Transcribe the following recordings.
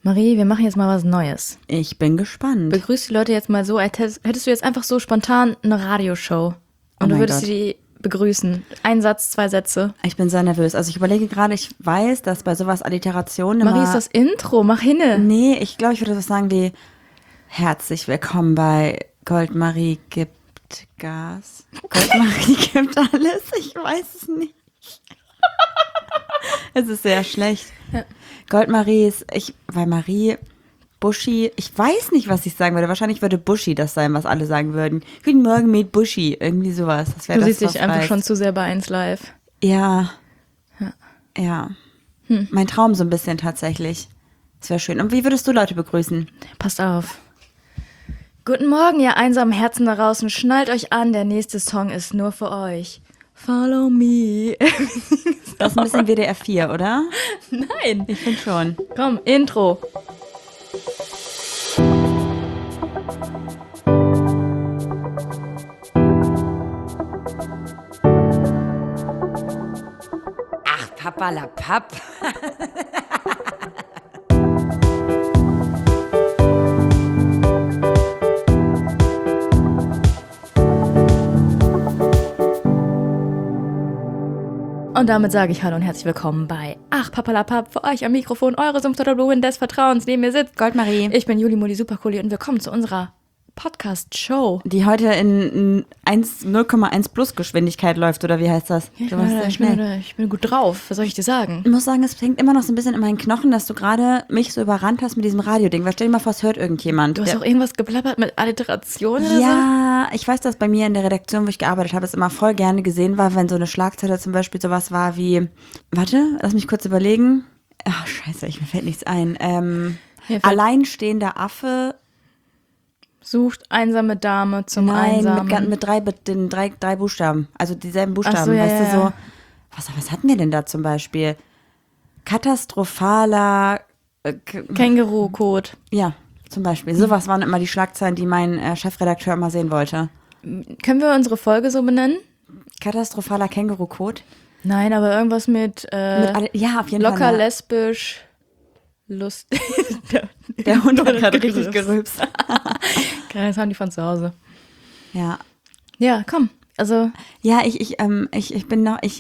Marie, wir machen jetzt mal was Neues. Ich bin gespannt. Begrüß die Leute jetzt mal so, als hättest du jetzt einfach so spontan eine Radioshow. Und du würdest die begrüßen. Ein Satz, 2 Sätze. Ich bin sehr nervös. Also ich überlege gerade, ich weiß, dass bei sowas Alliterationen immer... Marie, ist das Intro, mach hinne. Nee, ich glaube, ich würde was sagen wie herzlich willkommen bei Goldmarie gibt Gas. Goldmarie gibt alles. Ich weiß es nicht. Es ist sehr schlecht. Ja. Goldmarie ist, weil Marie, Buschi, ich weiß nicht, was ich sagen würde. Wahrscheinlich würde Buschi das sein, was alle sagen würden. Guten Morgen mit Buschi, irgendwie sowas. Das du siehst dich einfach schon zu sehr bei 1 Live. Ja. Ja. Mein Traum so ein bisschen tatsächlich. Das wäre schön. Und wie würdest du Leute begrüßen? Passt auf. Guten Morgen, ihr einsamen Herzen da draußen. Schnallt euch an, der nächste Song ist nur für euch. Follow me. Das ist ein bisschen WDR 4, oder? Nein. Ich finde schon. Komm, Intro. Ach, Papalapap. Und damit sage ich Hallo und herzlich willkommen bei Ach Papalapap, für euch am Mikrofon, eure Sumpfdotterblumen des Vertrauens. Neben mir sitzt Goldmarie. Ich bin Juli Muli Supercooli und willkommen zu unserer Podcast-Show. Die heute in 0,1 plus Geschwindigkeit läuft, oder wie heißt das? Ja, ich bin gut drauf, was soll ich dir sagen? Ich muss sagen, es hängt immer noch so ein bisschen in meinen Knochen, dass du gerade mich so überrannt hast mit diesem Radio-Ding. Weil stell dir mal vor, es hört irgendjemand. Du hast auch irgendwas geplappert mit Alliteration oder so? Ja, ich weiß, dass bei mir in der Redaktion, wo ich gearbeitet habe, es immer voll gerne gesehen war, wenn so eine Schlagzeile zum Beispiel sowas war wie, warte, lass mich kurz überlegen. Ach, scheiße, mir fällt nichts ein. Alleinstehender Affe sucht einsame Dame zum Einsamen. Nein, mit drei Buchstaben. Also dieselben Buchstaben. So, ja, weißt du, ja. so. Was hatten wir denn da zum Beispiel? Katastrophaler Känguru-Code. Ja, zum Beispiel. Sowas waren immer die Schlagzeilen, die mein Chefredakteur immer sehen wollte. Können wir unsere Folge so benennen? Katastrophaler Känguru-Code? Nein, aber irgendwas mit ja, auf jeden locker, Fall. lesbisch, lustig. Der Hund hat gerade richtig gerülpst. Das haben die von zu Hause. Ja. Ja, komm. Also. Ja, ich bin noch. Ich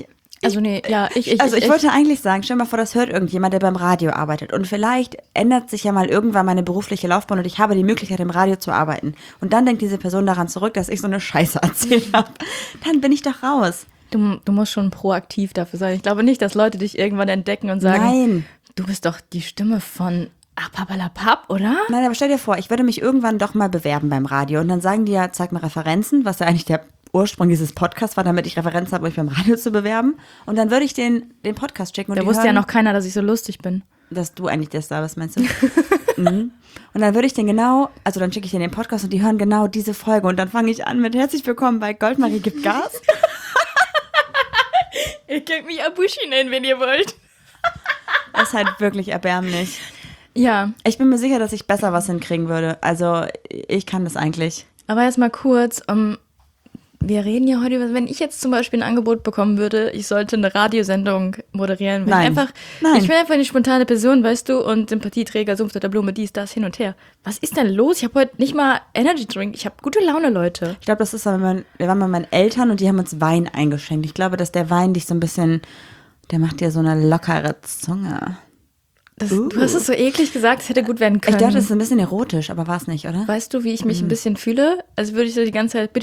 wollte eigentlich sagen, stell dir mal vor, das hört irgendjemand, der beim Radio arbeitet. Und vielleicht ändert sich ja mal irgendwann meine berufliche Laufbahn und ich habe die Möglichkeit, im Radio zu arbeiten. Und dann denkt diese Person daran zurück, dass ich so eine Scheiße erzählt habe. Dann bin ich doch raus. Du musst schon proaktiv dafür sein. Ich glaube nicht, dass Leute dich irgendwann entdecken und sagen, nein, du bist doch die Stimme von Ach Papalapap, oder? Nein, aber stell dir vor, ich würde mich irgendwann doch mal bewerben beim Radio. Und dann sagen die ja, zeig mir Referenzen, was ja eigentlich der Ursprung dieses Podcasts war, damit ich Referenzen habe, um mich beim Radio zu bewerben. Und dann würde ich den Podcast checken. Und da wusste ja noch keiner, dass ich so lustig bin. Dass du eigentlich der Star bist, meinst du? Mhm. Und dann würde ich dann schicke ich den Podcast und die hören genau diese Folge. Und dann fange ich an mit herzlich willkommen bei Goldmarie gibt Gas. Ihr könnt mich Abushi nennen, wenn ihr wollt. Das ist halt wirklich erbärmlich. Ja. Ich bin mir sicher, dass ich besser was hinkriegen würde. Also ich kann das eigentlich. Aber erst mal kurz, wir reden ja heute über, wenn ich jetzt zum Beispiel ein Angebot bekommen würde, ich sollte eine Radiosendung moderieren. Nein. Ich bin einfach eine spontane Person, weißt du, und Sympathieträger, Sumpfdotterblume, dies, das, hin und her. Was ist denn los? Ich habe heute nicht mal Energy Drink. Ich habe gute Laune, Leute. Ich glaube, das ist, wir waren bei meinen Eltern und die haben uns Wein eingeschenkt. Ich glaube, dass der Wein dich so ein bisschen, der macht dir so eine lockere Zunge. Du hast es so eklig gesagt, es hätte gut werden können. Ich dachte, es ist ein bisschen erotisch, aber war es nicht, oder? Weißt du, wie ich mich ein bisschen fühle? Als würde ich so die ganze Zeit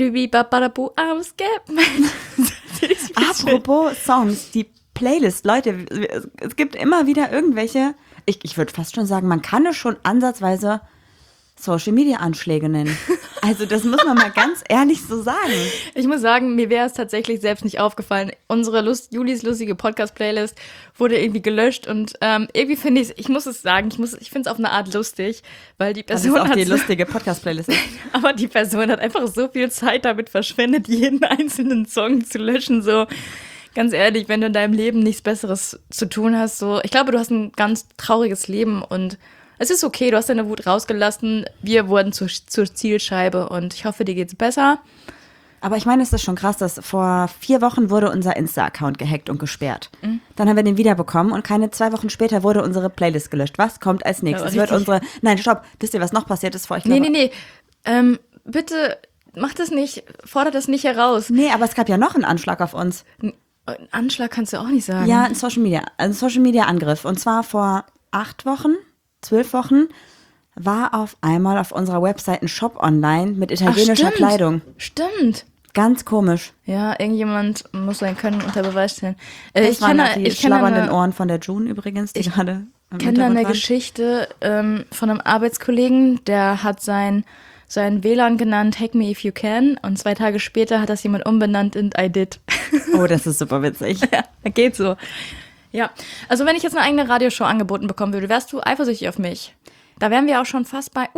Apropos Songs, die Playlist, Leute, es gibt immer wieder irgendwelche, ich würde fast schon sagen, man kann es schon ansatzweise Social-Media-Anschläge nennen. Also das muss man mal ganz ehrlich so sagen. Ich muss sagen, mir wäre es tatsächlich selbst nicht aufgefallen. Unsere Julis lustige Podcast-Playlist wurde irgendwie gelöscht und irgendwie finde ich muss es sagen, ich finde es auf eine Art lustig, weil die Person das ist auch die lustige Podcast-Playlist. Aber die Person hat einfach so viel Zeit damit verschwendet, jeden einzelnen Song zu löschen, so. Ganz ehrlich, wenn du in deinem Leben nichts Besseres zu tun hast, so, ich glaube, du hast ein ganz trauriges Leben und es ist okay, du hast deine Wut rausgelassen, wir wurden zur Zielscheibe und ich hoffe, dir geht's besser. Aber ich meine, es ist schon krass, dass vor 4 Wochen wurde unser Insta-Account gehackt und gesperrt. Mhm. Dann haben wir den wiederbekommen und keine 2 Wochen später wurde unsere Playlist gelöscht. Was kommt als nächstes? Nein, stopp. Wisst ihr, was noch passiert ist vor euch? Nee. Bitte mach das nicht, fordert das nicht heraus. Nee, aber es gab ja noch einen Anschlag auf uns. Einen Anschlag kannst du auch nicht sagen. Ja, ein Social-Media-Angriff. Und zwar vor 8 Wochen, 12 Wochen war auf einmal auf unserer Website ein Shop online mit italienischer Kleidung. Stimmt. Ganz komisch. Ja, irgendjemand muss sein Können unter Beweis stellen. Ich kenne die schlabbernden Ohren von der June übrigens, die gerade Ich kenne eine Geschichte von einem Arbeitskollegen, der hat sein WLAN genannt Hack Me If You Can und 2 Tage später hat das jemand umbenannt in I Did. Oh, das ist super witzig. Ja, geht so. Ja, also wenn ich jetzt eine eigene Radioshow angeboten bekommen würde, wärst du eifersüchtig auf mich? Da wären wir auch schon fast bei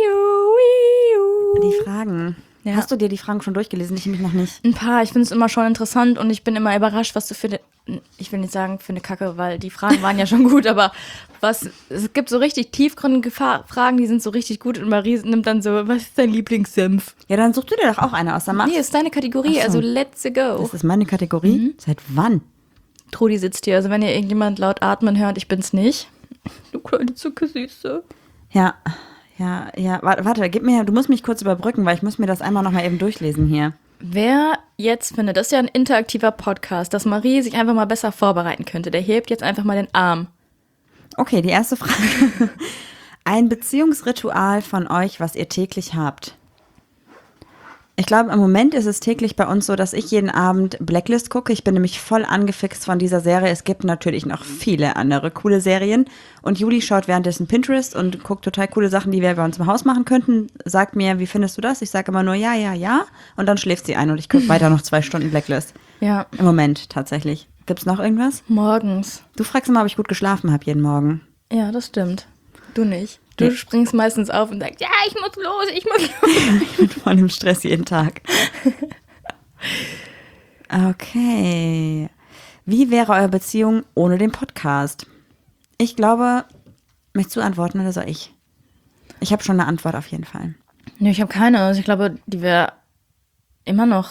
Die Fragen. Ja. Hast du dir die Fragen schon durchgelesen? Ich mich noch nicht. Ein paar. Ich finde es immer schon interessant und ich bin immer überrascht, was du ich will nicht sagen für eine Kacke, weil die Fragen waren ja schon gut, aber es gibt so richtig tiefgründige Fragen, die sind so richtig gut und Marie nimmt dann so, was ist dein Lieblingssenf? Ja, dann such du dir doch auch eine aus. Nee, ist deine Kategorie, also let's go. Das ist meine Kategorie? Mhm. Seit wann? Trudi sitzt hier, also wenn ihr irgendjemand laut atmen hört, ich bin's nicht. Du kleine Zuckersüße. Ja, warte, du musst mich kurz überbrücken, weil ich muss mir das einmal nochmal eben durchlesen hier. Wer jetzt findet, das ist ja ein interaktiver Podcast, dass Marie sich einfach mal besser vorbereiten könnte, der hebt jetzt einfach mal den Arm. Okay, die erste Frage. Ein Beziehungsritual von euch, was ihr täglich habt? Ich glaube, im Moment ist es täglich bei uns so, dass ich jeden Abend Blacklist gucke. Ich bin nämlich voll angefixt von dieser Serie. Es gibt natürlich noch viele andere coole Serien. Und Juli schaut währenddessen Pinterest und guckt total coole Sachen, die wir bei uns im Haus machen könnten. Sagt mir, wie findest du das? Ich sage immer nur ja. Und dann schläft sie ein und ich gucke weiter noch 2 Stunden Blacklist. Ja. Im Moment tatsächlich. Gibt's noch irgendwas? Morgens. Du fragst immer, ob ich gut geschlafen habe jeden Morgen. Ja, das stimmt. Du nicht. Du springst meistens auf und sagst, ja, ich muss los. Ich bin voll im Stress jeden Tag. Okay. Wie wäre eure Beziehung ohne den Podcast? Ich glaube, möchtest du antworten oder soll ich? Ich habe schon eine Antwort auf jeden Fall. Nee, ich habe keine. Also ich glaube, die wäre immer noch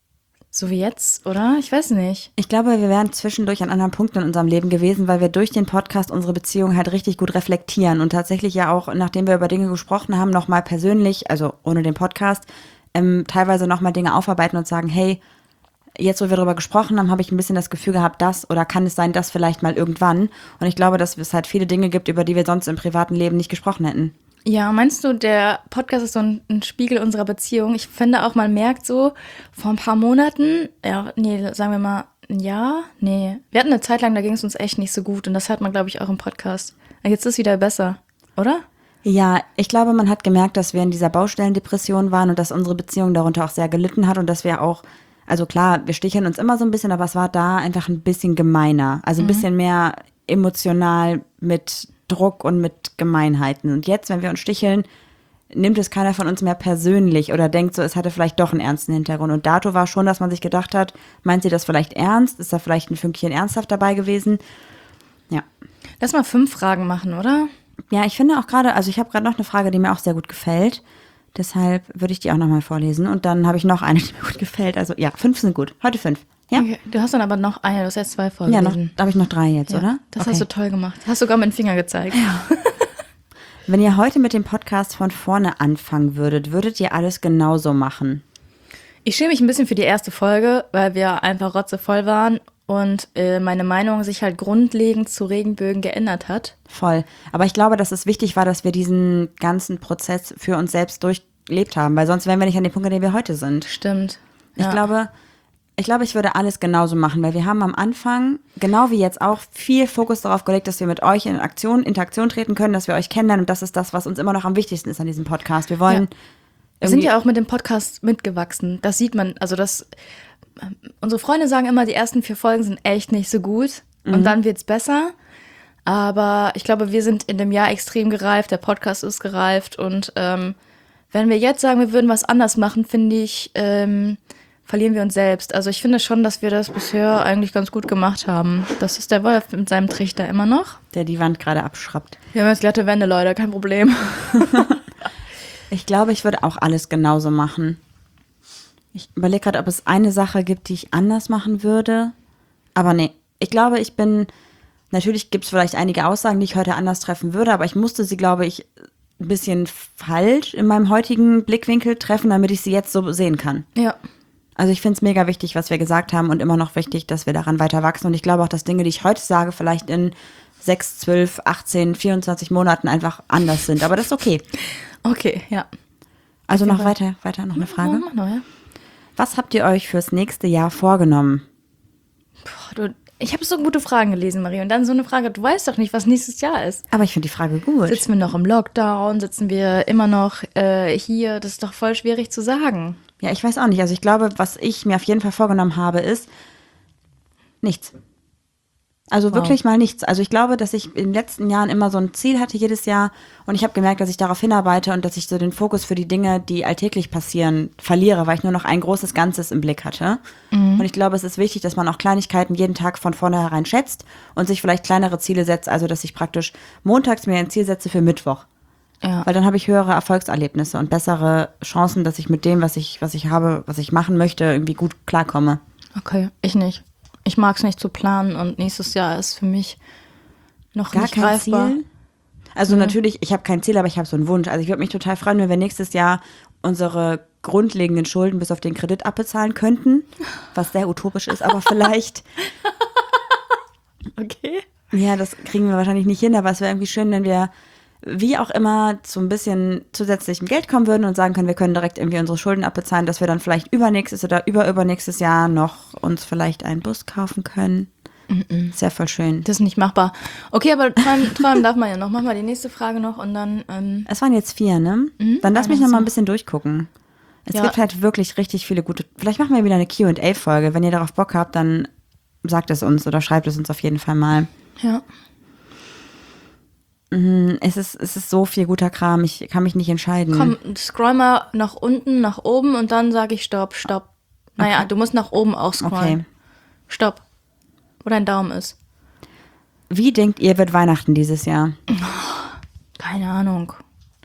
so wie jetzt, oder? Ich weiß nicht. Ich glaube, wir wären zwischendurch an anderen Punkten in unserem Leben gewesen, weil wir durch den Podcast unsere Beziehung halt richtig gut reflektieren und tatsächlich ja auch, nachdem wir über Dinge gesprochen haben, nochmal persönlich, also ohne den Podcast, teilweise nochmal Dinge aufarbeiten und sagen, hey, jetzt, wo wir darüber gesprochen haben, habe ich ein bisschen das Gefühl gehabt, das oder kann es sein, das vielleicht mal irgendwann. Und ich glaube, dass es halt viele Dinge gibt, über die wir sonst im privaten Leben nicht gesprochen hätten. Ja, meinst du, der Podcast ist so ein Spiegel unserer Beziehung? Ich finde auch, man merkt so, vor ein paar Monaten, sagen wir mal ein Jahr, wir hatten eine Zeit lang, da ging es uns echt nicht so gut und das hat man, glaube ich, auch im Podcast. Jetzt ist es wieder besser, oder? Ja, ich glaube, man hat gemerkt, dass wir in dieser Baustellendepression waren und dass unsere Beziehung darunter auch sehr gelitten hat und dass wir auch, also klar, wir sticheln uns immer so ein bisschen, aber es war da einfach ein bisschen gemeiner, also ein bisschen mehr emotional mit Druck und mit Gemeinheiten. Und jetzt, wenn wir uns sticheln, nimmt es keiner von uns mehr persönlich oder denkt so, es hatte vielleicht doch einen ernsten Hintergrund. Und dato war schon, dass man sich gedacht hat, meint sie das vielleicht ernst? Ist da vielleicht ein Fünkchen ernsthaft dabei gewesen? Ja. Lass mal 5 Fragen machen, oder? Ja, ich finde auch gerade, also ich habe gerade noch eine Frage, die mir auch sehr gut gefällt. Deshalb würde ich die auch nochmal vorlesen. Und dann habe ich noch eine, die mir gut gefällt. Also ja, 5 sind gut. Heute 5. Ja? Okay. Du hast dann aber noch eine, du hast jetzt 2 vorgelesen. Ja, da habe ich noch 3 jetzt, oder? Das hast du toll gemacht. Hast sogar mit dem Finger gezeigt. Ja. Wenn ihr heute mit dem Podcast von vorne anfangen würdet ihr alles genauso machen? Ich schäme mich ein bisschen für die erste Folge, weil wir einfach rotzevoll waren und meine Meinung sich halt grundlegend zu Regenbögen geändert hat. Voll. Aber ich glaube, dass es wichtig war, dass wir diesen ganzen Prozess für uns selbst durchlebt haben, weil sonst wären wir nicht an dem Punkt, an dem wir heute sind. Stimmt. Ja. Ich glaube, ich würde alles genauso machen, weil wir haben am Anfang, genau wie jetzt auch, viel Fokus darauf gelegt, dass wir mit euch in Interaktion treten können, dass wir euch kennenlernen und das ist das, was uns immer noch am wichtigsten ist an diesem Podcast. Wir wollen Wir sind ja auch mit dem Podcast mitgewachsen. Das sieht man, also unsere Freunde sagen immer, die ersten 4 Folgen sind echt nicht so gut und dann wird's besser. Aber ich glaube, wir sind in dem Jahr extrem gereift, der Podcast ist gereift und wenn wir jetzt sagen, wir würden was anders machen, finde ich, verlieren wir uns selbst. Also ich finde schon, dass wir das bisher eigentlich ganz gut gemacht haben. Das ist der Wolf mit seinem Trichter immer noch. Der die Wand gerade abschraubt. Wir haben jetzt glatte Wände, Leute, kein Problem. Ich glaube, ich würde auch alles genauso machen. Ich überlege gerade, ob es eine Sache gibt, die ich anders machen würde. Aber nee, ich glaube, natürlich gibt es vielleicht einige Aussagen, die ich heute anders treffen würde, aber ich musste sie, glaube ich, ein bisschen falsch in meinem heutigen Blickwinkel treffen, damit ich sie jetzt so sehen kann. Ja. Also ich finde es mega wichtig, was wir gesagt haben und immer noch wichtig, dass wir daran weiter wachsen. Und ich glaube auch, dass Dinge, die ich heute sage, vielleicht in 6, 12, 18, 24 Monaten einfach anders sind. Aber das ist okay. Okay, ja. Also noch weiter noch eine Frage. Ja. Was habt ihr euch fürs nächste Jahr vorgenommen? Ich habe so gute Fragen gelesen, Marie. Und dann so eine Frage, du weißt doch nicht, was nächstes Jahr ist. Aber ich finde die Frage gut. Sitzen wir noch im Lockdown? Sitzen wir immer noch hier? Das ist doch voll schwierig zu sagen. Ja, ich weiß auch nicht. Also ich glaube, was ich mir auf jeden Fall vorgenommen habe, ist nichts. Also wirklich mal nichts. Also ich glaube, dass ich in den letzten Jahren immer so ein Ziel hatte jedes Jahr und ich habe gemerkt, dass ich darauf hinarbeite und dass ich so den Fokus für die Dinge, die alltäglich passieren, verliere, weil ich nur noch ein großes Ganzes im Blick hatte. Mhm. Und ich glaube, es ist wichtig, dass man auch Kleinigkeiten jeden Tag von vornherein schätzt und sich vielleicht kleinere Ziele setzt, also dass ich praktisch montags mir ein Ziel setze für Mittwoch. Ja. Weil dann habe ich höhere Erfolgserlebnisse und bessere Chancen, dass ich mit dem, was ich habe, was ich machen möchte, irgendwie gut klarkomme. Okay, ich nicht. Ich mag es nicht zu planen und nächstes Jahr ist für mich noch gar nicht greifbar. Ziel? Also natürlich, ich habe kein Ziel, aber ich habe so einen Wunsch. Also ich würde mich total freuen, wenn wir nächstes Jahr unsere grundlegenden Schulden bis auf den Kredit abbezahlen könnten, was sehr utopisch ist, aber vielleicht. Okay. Ja, das kriegen wir wahrscheinlich nicht hin, aber es wäre irgendwie schön, wenn wir wie auch immer zu ein bisschen zusätzlichem Geld kommen würden und sagen können, wir können direkt irgendwie unsere Schulden abbezahlen, dass wir dann vielleicht übernächstes oder übernächstes Jahr noch uns vielleicht einen Bus kaufen können. Ist ja voll schön. Das ist nicht machbar. Okay, aber träumen darf man ja noch. Mach mal die nächste Frage noch und dann. Es waren jetzt 4, ne? Dann lass mich noch mal ein bisschen durchgucken. Es gibt halt wirklich richtig viele gute. Vielleicht machen wir wieder eine Q&A-Folge. Wenn ihr darauf Bock habt, dann sagt es uns oder schreibt es uns auf jeden Fall mal. Ja. Es ist so viel guter Kram, ich kann mich nicht entscheiden. Komm, scroll mal nach unten, nach oben und dann sage ich Stopp. Naja, okay. Du musst nach oben auch scrollen. Okay. Stopp. Wo dein Daumen ist. Wie denkt ihr, wird Weihnachten dieses Jahr? Keine Ahnung.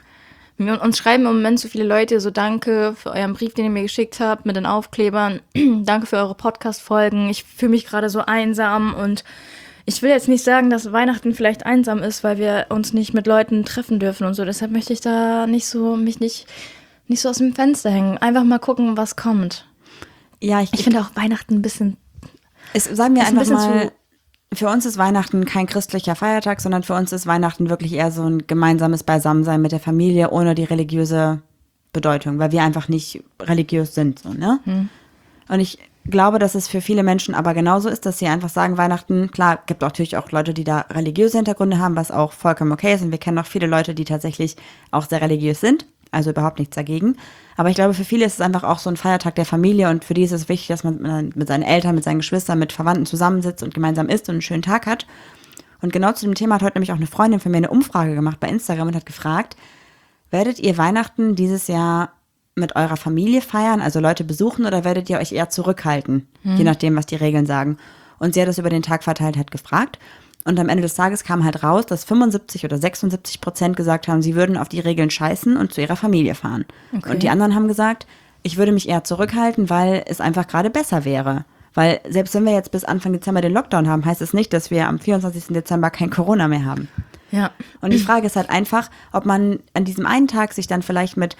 Uns schreiben im Moment so viele Leute so danke für euren Brief, den ihr mir geschickt habt mit den Aufklebern. Danke für eure Podcast-Folgen. Ich fühle mich gerade so einsam und ich will jetzt nicht sagen, dass Weihnachten vielleicht einsam ist, weil wir uns nicht mit Leuten treffen dürfen und so. Deshalb möchte ich da mich nicht so aus dem Fenster hängen. Einfach mal gucken, was kommt. Ja, ich finde auch Weihnachten ein bisschen. Sagen wir einfach mal, für uns ist Weihnachten kein christlicher Feiertag, sondern für uns ist Weihnachten wirklich eher so ein gemeinsames Beisammensein mit der Familie ohne die religiöse Bedeutung, weil wir einfach nicht religiös sind, so, ne? Und ich glaube, dass es für viele Menschen aber genauso ist, dass sie einfach sagen, Weihnachten, klar, gibt auch natürlich auch Leute, die da religiöse Hintergründe haben, was auch vollkommen okay ist. Und wir kennen auch viele Leute, die tatsächlich auch sehr religiös sind, also überhaupt nichts dagegen. Aber ich glaube, für viele ist es einfach auch so ein Feiertag der Familie und für die ist es wichtig, dass man mit seinen Eltern, mit seinen Geschwistern, mit Verwandten zusammensitzt und gemeinsam isst und einen schönen Tag hat. Und genau zu dem Thema hat heute nämlich auch eine Freundin von mir eine Umfrage gemacht bei Instagram und hat gefragt, werdet ihr Weihnachten dieses Jahr mit eurer Familie feiern, also Leute besuchen, oder werdet ihr euch eher zurückhalten, je nachdem, was die Regeln sagen? Und sie hat das über den Tag verteilt halt gefragt. Und am Ende des Tages kam halt raus, dass 75 oder 76% gesagt haben, sie würden auf die Regeln scheißen und zu ihrer Familie fahren. Okay. Und die anderen haben gesagt, ich würde mich eher zurückhalten, weil es einfach gerade besser wäre. Weil selbst wenn wir jetzt bis Anfang Dezember den Lockdown haben, heißt es nicht, dass wir am 24. Dezember kein Corona mehr haben. Ja. Und die Frage ist halt einfach, ob man an diesem einen Tag sich dann vielleicht mit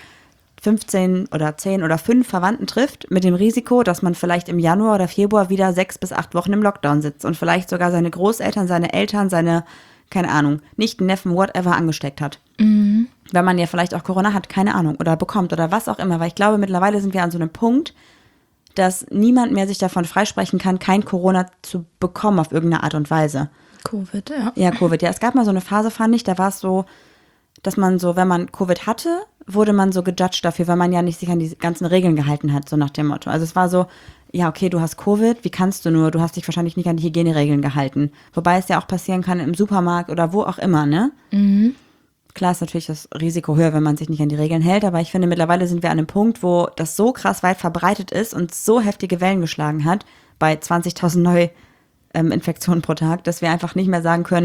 15 oder 10 oder 5 Verwandten trifft, mit dem Risiko, dass man vielleicht im Januar oder Februar wieder 6 bis 8 Wochen im Lockdown sitzt und vielleicht sogar seine Großeltern, seine Eltern, seine, keine Ahnung, Nichten, Neffen, whatever angesteckt hat. Mhm. Wenn man ja vielleicht auch Corona hat, keine Ahnung, oder bekommt oder was auch immer. Weil ich glaube, mittlerweile sind wir an so einem Punkt, dass niemand mehr sich davon freisprechen kann, kein Corona zu bekommen auf irgendeine Art und Weise. Covid, ja. Ja, Covid, ja. Es gab mal so eine Phase, fand ich, da war es so, dass man so, wenn man Covid hatte, wurde man so gejudged dafür, weil man ja nicht sich an die ganzen Regeln gehalten hat, so nach dem Motto. Also es war so, ja, okay, du hast Covid, wie kannst du nur? Du hast dich wahrscheinlich nicht an die Hygieneregeln gehalten. Wobei es ja auch passieren kann im Supermarkt oder wo auch immer, ne? Mhm. Klar ist natürlich das Risiko höher, wenn man sich nicht an die Regeln hält, aber ich finde, mittlerweile sind wir an einem Punkt, wo das so krass weit verbreitet ist und so heftige Wellen geschlagen hat, bei 20.000 Neuinfektionen pro Tag, dass wir einfach nicht mehr sagen können,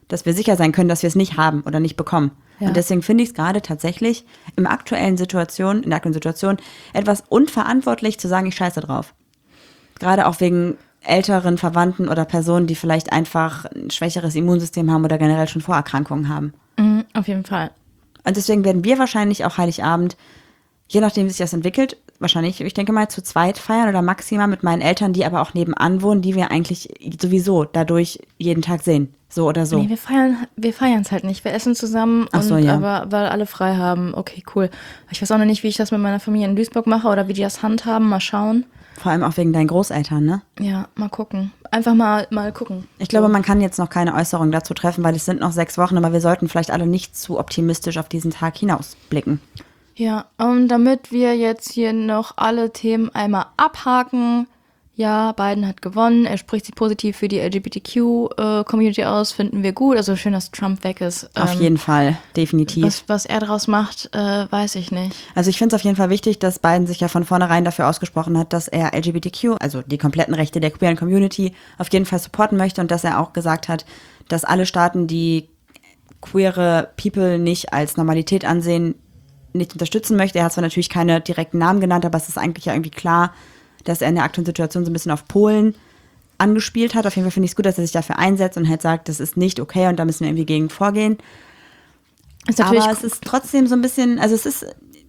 dass wir sicher sein können, dass wir es nicht haben oder nicht bekommen. Ja. Und deswegen finde ich es gerade tatsächlich in der aktuellen Situation etwas unverantwortlich zu sagen, ich scheiße drauf. Gerade auch wegen älteren Verwandten oder Personen, die vielleicht einfach ein schwächeres Immunsystem haben oder generell schon Vorerkrankungen haben. Auf jeden Fall. Und deswegen werden wir wahrscheinlich auch Heiligabend, je nachdem, wie sich das entwickelt, wahrscheinlich, ich denke mal, zu zweit feiern oder maximal mit meinen Eltern, die aber auch nebenan wohnen, die wir eigentlich sowieso dadurch jeden Tag sehen. So oder so. Nee, wir feiern es halt nicht. Wir essen zusammen, aber weil alle frei haben. Okay, cool. Ich weiß auch noch nicht, wie ich das mit meiner Familie in Duisburg mache oder wie die das handhaben. Mal schauen. Vor allem auch wegen deinen Großeltern, ne? Ja, mal gucken. Einfach mal gucken. Ich glaube, man kann jetzt noch keine Äußerung dazu treffen, weil es sind noch 6 Wochen, aber wir sollten vielleicht alle nicht zu optimistisch auf diesen Tag hinausblicken. Ja, damit wir jetzt hier noch alle Themen einmal abhaken. Ja, Biden hat gewonnen. Er spricht sich positiv für die LGBTQ-Community aus. Finden wir gut. Also schön, dass Trump weg ist. Auf jeden Fall, definitiv. Was er daraus macht, weiß ich nicht. Also ich finde es auf jeden Fall wichtig, dass Biden sich ja von vornherein dafür ausgesprochen hat, dass er LGBTQ, also die kompletten Rechte der queeren Community, auf jeden Fall supporten möchte und dass er auch gesagt hat, dass alle Staaten, die queere People nicht als Normalität ansehen, nicht unterstützen möchte. Er hat zwar natürlich keine direkten Namen genannt, aber es ist eigentlich ja irgendwie klar, dass er in der aktuellen Situation so ein bisschen auf Polen angespielt hat. Auf jeden Fall finde ich es gut, dass er sich dafür einsetzt und halt sagt, das ist nicht okay und da müssen wir irgendwie gegen vorgehen. Aber es ist trotzdem so ein bisschen, also es ist,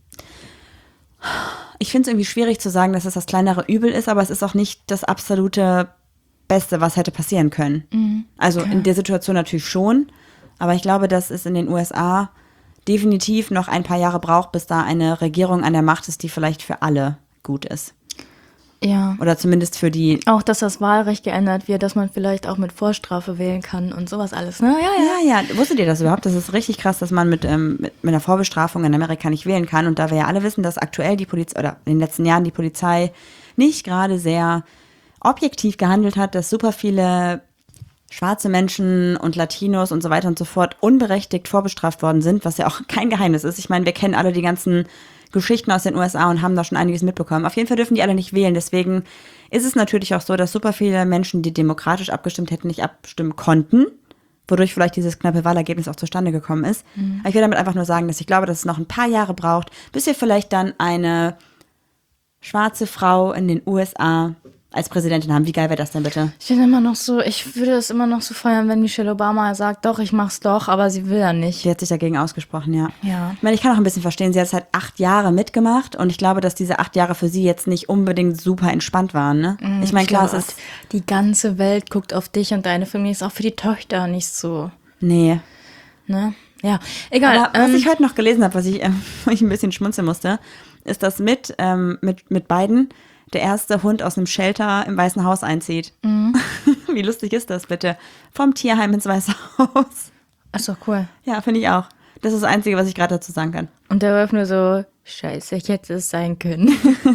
ich finde es irgendwie schwierig zu sagen, dass es das kleinere Übel ist, aber es ist auch nicht das absolute Beste, was hätte passieren können. Mhm. Also in der Situation natürlich schon, aber ich glaube, dass es in den USA definitiv noch ein paar Jahre braucht, bis da eine Regierung an der Macht ist, die vielleicht für alle gut ist. Ja. Oder zumindest für die... Auch, dass das Wahlrecht geändert wird, dass man vielleicht auch mit Vorstrafe wählen kann und sowas alles, ne? Ja. Wusstet ihr das überhaupt? Das ist richtig krass, dass man mit einer Vorbestrafung in Amerika nicht wählen kann. Und da wir ja alle wissen, dass aktuell die Polizei, oder in den letzten Jahren die Polizei nicht gerade sehr objektiv gehandelt hat, dass super viele schwarze Menschen und Latinos und so weiter und so fort unberechtigt vorbestraft worden sind, was ja auch kein Geheimnis ist. Ich meine, wir kennen alle die ganzen Geschichten aus den USA und haben da schon einiges mitbekommen. Auf jeden Fall dürfen die alle nicht wählen. Deswegen ist es natürlich auch so, dass super viele Menschen, die demokratisch abgestimmt hätten, nicht abstimmen konnten, wodurch vielleicht dieses knappe Wahlergebnis auch zustande gekommen ist. Mhm. Ich will damit einfach nur sagen, dass ich glaube, dass es noch ein paar Jahre braucht, bis wir vielleicht dann eine schwarze Frau in den USA als Präsidentin haben. Wie geil wäre das denn bitte? Ich würde das immer noch so feiern, wenn Michelle Obama sagt, doch, ich mach's doch, aber sie will ja nicht. Sie hat sich dagegen ausgesprochen, ja. Ja. Ich meine, ich kann auch ein bisschen verstehen, sie hat es halt 8 Jahre mitgemacht und ich glaube, dass diese 8 Jahre für sie jetzt nicht unbedingt super entspannt waren, ne? Ich meine, klar, es ist... Die ganze Welt guckt auf dich und deine Familie ist auch für die Töchter nicht so. Nee. Ne? Ja, egal. Aber was ich heute noch gelesen habe, wo ich ein bisschen schmunzeln musste, ist, dass mit Biden der erste Hund aus einem Shelter im Weißen Haus einzieht. Mhm. Wie lustig ist das bitte? Vom Tierheim ins Weiße Haus. Ach so, cool. Ja, finde ich auch. Das ist das Einzige, was ich gerade dazu sagen kann. Und der war nur so, scheiße, ich hätte es sein können.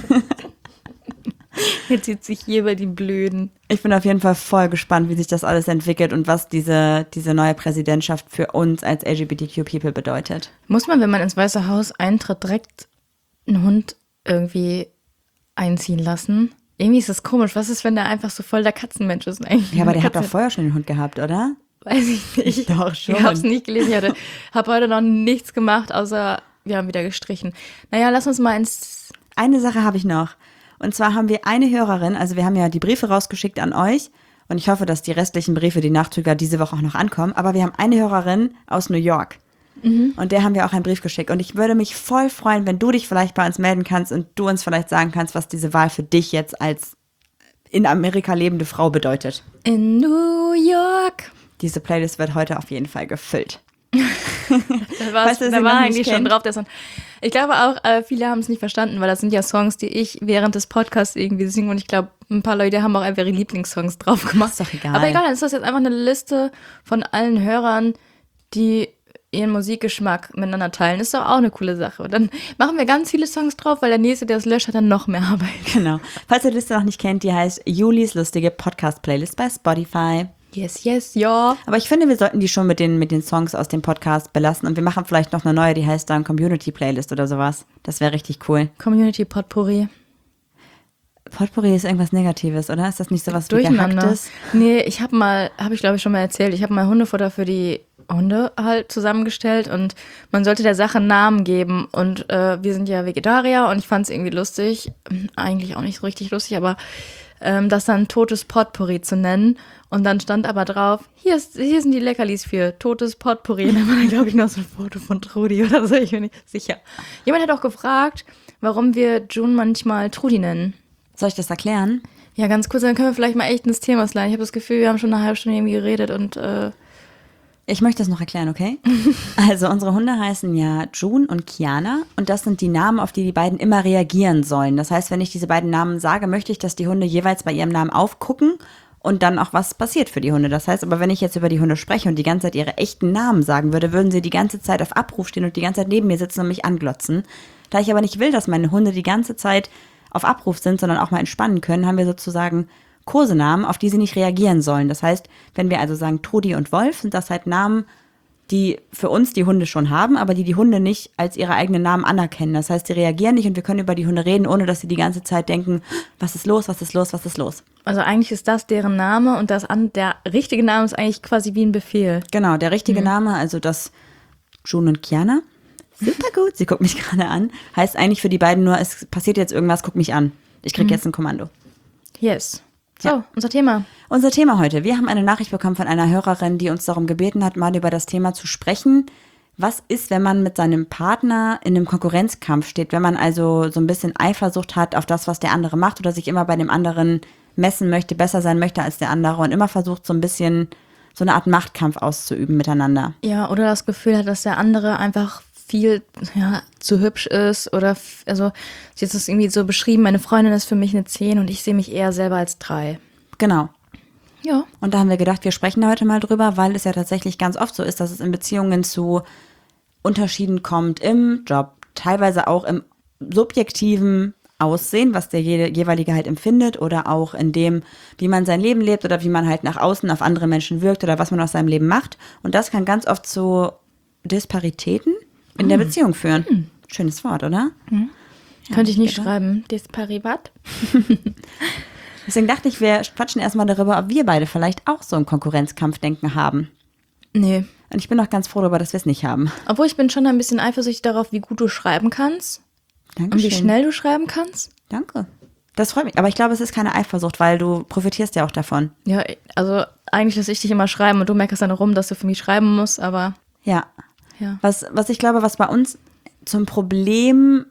Jetzt zieht sich hier über die Blöden. Ich bin auf jeden Fall voll gespannt, wie sich das alles entwickelt und was diese neue Präsidentschaft für uns als LGBTQ-People bedeutet. Muss man, wenn man ins Weiße Haus eintritt, direkt einen Hund irgendwie einziehen lassen? Irgendwie ist das komisch. Was ist, wenn der einfach so voll der Katzenmensch ist eigentlich? Ja, aber der hat doch vorher schon den Hund gehabt, oder? Weiß ich nicht. Doch schon. Ich hab's nicht gelesen. Ich habe heute noch nichts gemacht, außer wir haben wieder gestrichen. Naja, lass uns mal ins... Eine Sache habe ich noch. Und zwar haben wir eine Hörerin, also wir haben ja die Briefe rausgeschickt an euch und ich hoffe, dass die restlichen Briefe, die Nachzüger, diese Woche auch noch ankommen. Aber wir haben eine Hörerin aus New York. Und der haben wir auch einen Brief geschickt. Und ich würde mich voll freuen, wenn du dich vielleicht bei uns melden kannst und du uns vielleicht sagen kannst, was diese Wahl für dich jetzt als in Amerika lebende Frau bedeutet. In New York. Diese Playlist wird heute auf jeden Fall gefüllt. Da war eigentlich schon drauf. Der Song. Ich glaube auch, viele haben es nicht verstanden, weil das sind ja Songs, die ich während des Podcasts irgendwie singe. Und ich glaube, ein paar Leute haben auch einfach ihre Lieblingssongs drauf gemacht. Ist doch egal. Aber egal, dann ist das jetzt einfach eine Liste von allen Hörern, die ihren Musikgeschmack miteinander teilen. Ist doch auch eine coole Sache. Und dann machen wir ganz viele Songs drauf, weil der Nächste, der es löscht, hat dann noch mehr Arbeit. Genau. Falls ihr die Liste noch nicht kennt, die heißt Julis lustige Podcast-Playlist bei Spotify. Yes, ja. Aber ich finde, wir sollten die schon mit den Songs aus dem Podcast belassen. Und wir machen vielleicht noch eine neue, die heißt dann Community-Playlist oder sowas. Das wäre richtig cool. Community Potpourri. Potpourri ist irgendwas Negatives, oder? Ist das nicht so was Gehacktes? Nee, habe ich glaube ich schon mal erzählt, ich habe mal Hundefutter für die Hunde halt zusammengestellt und man sollte der Sache einen Namen geben und wir sind ja Vegetarier und ich fand es irgendwie lustig, eigentlich auch nicht so richtig lustig, aber das dann totes Potpourri zu nennen und dann stand aber drauf, hier sind die Leckerlis für totes Potpourri und dann war da glaube ich noch so ein Foto von Trudi oder so, ich bin nicht sicher. Jemand hat auch gefragt, warum wir June manchmal Trudi nennen. Soll ich das erklären? Ja, ganz kurz, dann können wir vielleicht mal echt ins Thema sliden. Ich habe das Gefühl, wir haben schon eine halbe Stunde irgendwie geredet und ich möchte das noch erklären, okay? Also unsere Hunde heißen ja June und Kiana und das sind die Namen, auf die beiden immer reagieren sollen. Das heißt, wenn ich diese beiden Namen sage, möchte ich, dass die Hunde jeweils bei ihrem Namen aufgucken und dann auch was passiert für die Hunde. Das heißt aber, wenn ich jetzt über die Hunde spreche und die ganze Zeit ihre echten Namen sagen würde, würden sie die ganze Zeit auf Abruf stehen und die ganze Zeit neben mir sitzen und mich anglotzen. Da ich aber nicht will, dass meine Hunde die ganze Zeit auf Abruf sind, sondern auch mal entspannen können, haben wir sozusagen Kosenamen, auf die sie nicht reagieren sollen. Das heißt, wenn wir also sagen Trudi und Wolf, sind das halt Namen, die für uns die Hunde schon haben, aber die Hunde nicht als ihre eigenen Namen anerkennen. Das heißt, sie reagieren nicht und wir können über die Hunde reden, ohne dass sie die ganze Zeit denken, was ist los, was ist los, was ist los. Also eigentlich ist das deren Name und der richtige Name ist eigentlich quasi wie ein Befehl. Genau, der richtige Name, also das June und Kiana, super gut, sie guckt mich gerade an, heißt eigentlich für die beiden nur, es passiert jetzt irgendwas, guck mich an. Ich krieg jetzt ein Kommando. Yes. So, Ja. unser Thema. Unser Thema heute. Wir haben eine Nachricht bekommen von einer Hörerin, die uns darum gebeten hat, mal über das Thema zu sprechen. Was ist, wenn man mit seinem Partner in einem Konkurrenzkampf steht, wenn man also so ein bisschen Eifersucht hat auf das, was der andere macht oder sich immer bei dem anderen messen möchte, besser sein möchte als der andere und immer versucht, so ein bisschen so eine Art Machtkampf auszuüben miteinander. Ja, oder das Gefühl hat, dass der andere einfach viel zu hübsch ist oder also sie hat es irgendwie so beschrieben, meine Freundin ist für mich eine 10 und ich sehe mich eher selber als 3. Genau. Ja. Und da haben wir gedacht, wir sprechen da heute mal drüber, weil es ja tatsächlich ganz oft so ist, dass es in Beziehungen zu Unterschieden kommt im Job, teilweise auch im subjektiven Aussehen, was der jeweilige halt empfindet oder auch in dem, wie man sein Leben lebt oder wie man halt nach außen auf andere Menschen wirkt oder was man aus seinem Leben macht. Und das kann ganz oft zu Disparitäten in der Beziehung führen. Schönes Wort, oder? Ja, Könnte ich nicht schreiben. Disparibat. Deswegen dachte ich, wir quatschen erstmal darüber, ob wir beide vielleicht auch so ein Konkurrenzkampfdenken haben. Nee. Und ich bin auch ganz froh darüber, dass wir es nicht haben. Obwohl ich bin schon ein bisschen eifersüchtig darauf, wie gut du schreiben kannst. Dankeschön. Und wie schnell du schreiben kannst. Danke. Das freut mich. Aber ich glaube, es ist keine Eifersucht, weil du profitierst ja auch davon. Ja, also eigentlich lasse ich dich immer schreiben und du merkst dann rum, dass du für mich schreiben musst, aber Ja. ja. Was ich glaube, was bei uns zum Problem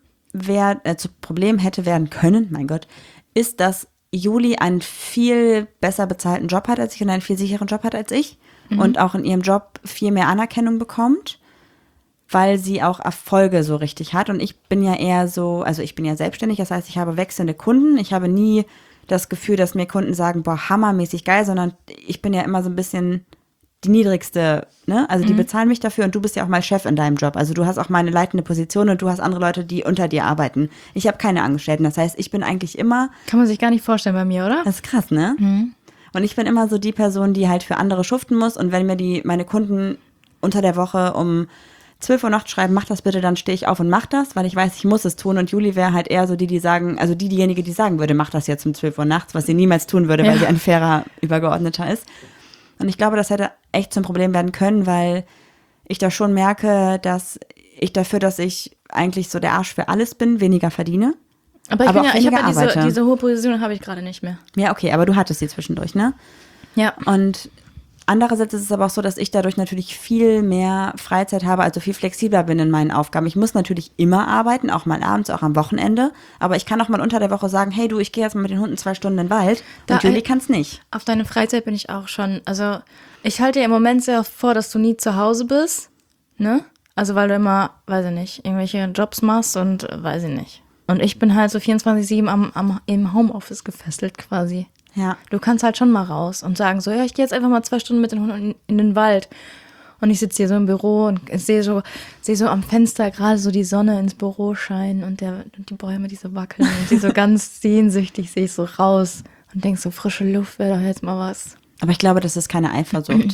hätte werden können, mein Gott, ist, dass Juli einen viel besser bezahlten Job hat als ich und einen viel sicheren Job hat als ich und auch in ihrem Job viel mehr Anerkennung bekommt, weil sie auch Erfolge so richtig hat. Und ich bin ja eher so, also ich bin ja selbstständig, das heißt, ich habe wechselnde Kunden. Ich habe nie das Gefühl, dass mir Kunden sagen, boah, hammermäßig geil, sondern ich bin ja immer so ein bisschen die niedrigste, ne? Also die bezahlen mich dafür und du bist ja auch mal Chef in deinem Job. Also du hast auch mal eine leitende Position und du hast andere Leute, die unter dir arbeiten. Ich habe keine Angestellten. Das heißt, ich bin eigentlich immer. Kann man sich gar nicht vorstellen bei mir, oder? Das ist krass, ne? Und ich bin immer so die Person, die halt für andere schuften muss. Und wenn mir meine Kunden unter der Woche um 12 Uhr nachts schreiben, mach das bitte, dann stehe ich auf und mach das, weil ich weiß, ich muss es tun. Und Juli wäre halt eher so die sagen, also diejenige, die sagen würde, mach das jetzt um 12 Uhr nachts, was sie niemals tun würde, weil sie ein fairer Übergeordneter ist. Und ich glaube, das hätte echt zum Problem werden können, weil ich da schon merke, dass ich dafür, dass ich eigentlich so der Arsch für alles bin, weniger verdiene. Aber ich habe ja diese hohe Position habe ich gerade nicht mehr. Ja, okay, aber du hattest sie zwischendurch, ne? Ja. Und andererseits ist es aber auch so, dass ich dadurch natürlich viel mehr Freizeit habe, also viel flexibler bin in meinen Aufgaben. Ich muss natürlich immer arbeiten, auch mal abends, auch am Wochenende. Aber ich kann auch mal unter der Woche sagen, hey du, ich gehe jetzt mal mit den Hunden 2 Stunden in den Wald. Und Juli kann es nicht. Auf deine Freizeit bin ich auch schon, also ich halte dir im Moment sehr vor, dass du nie zu Hause bist, ne? Also weil du immer, weiß ich nicht, irgendwelche Jobs machst und weiß ich nicht. Und ich bin halt so 24/7 im Homeoffice gefesselt quasi. Ja. Du kannst halt schon mal raus und sagen so, ja, ich gehe jetzt einfach mal 2 Stunden mit den Hunden in den Wald. Und ich sitze hier so im Büro und sehe so am Fenster gerade so die Sonne ins Büro scheinen und die Bäume, die so wackeln. Und die so ganz sehnsüchtig sehe ich so raus und denk so, frische Luft wäre doch jetzt mal was. Aber ich glaube, das ist keine Eifersucht.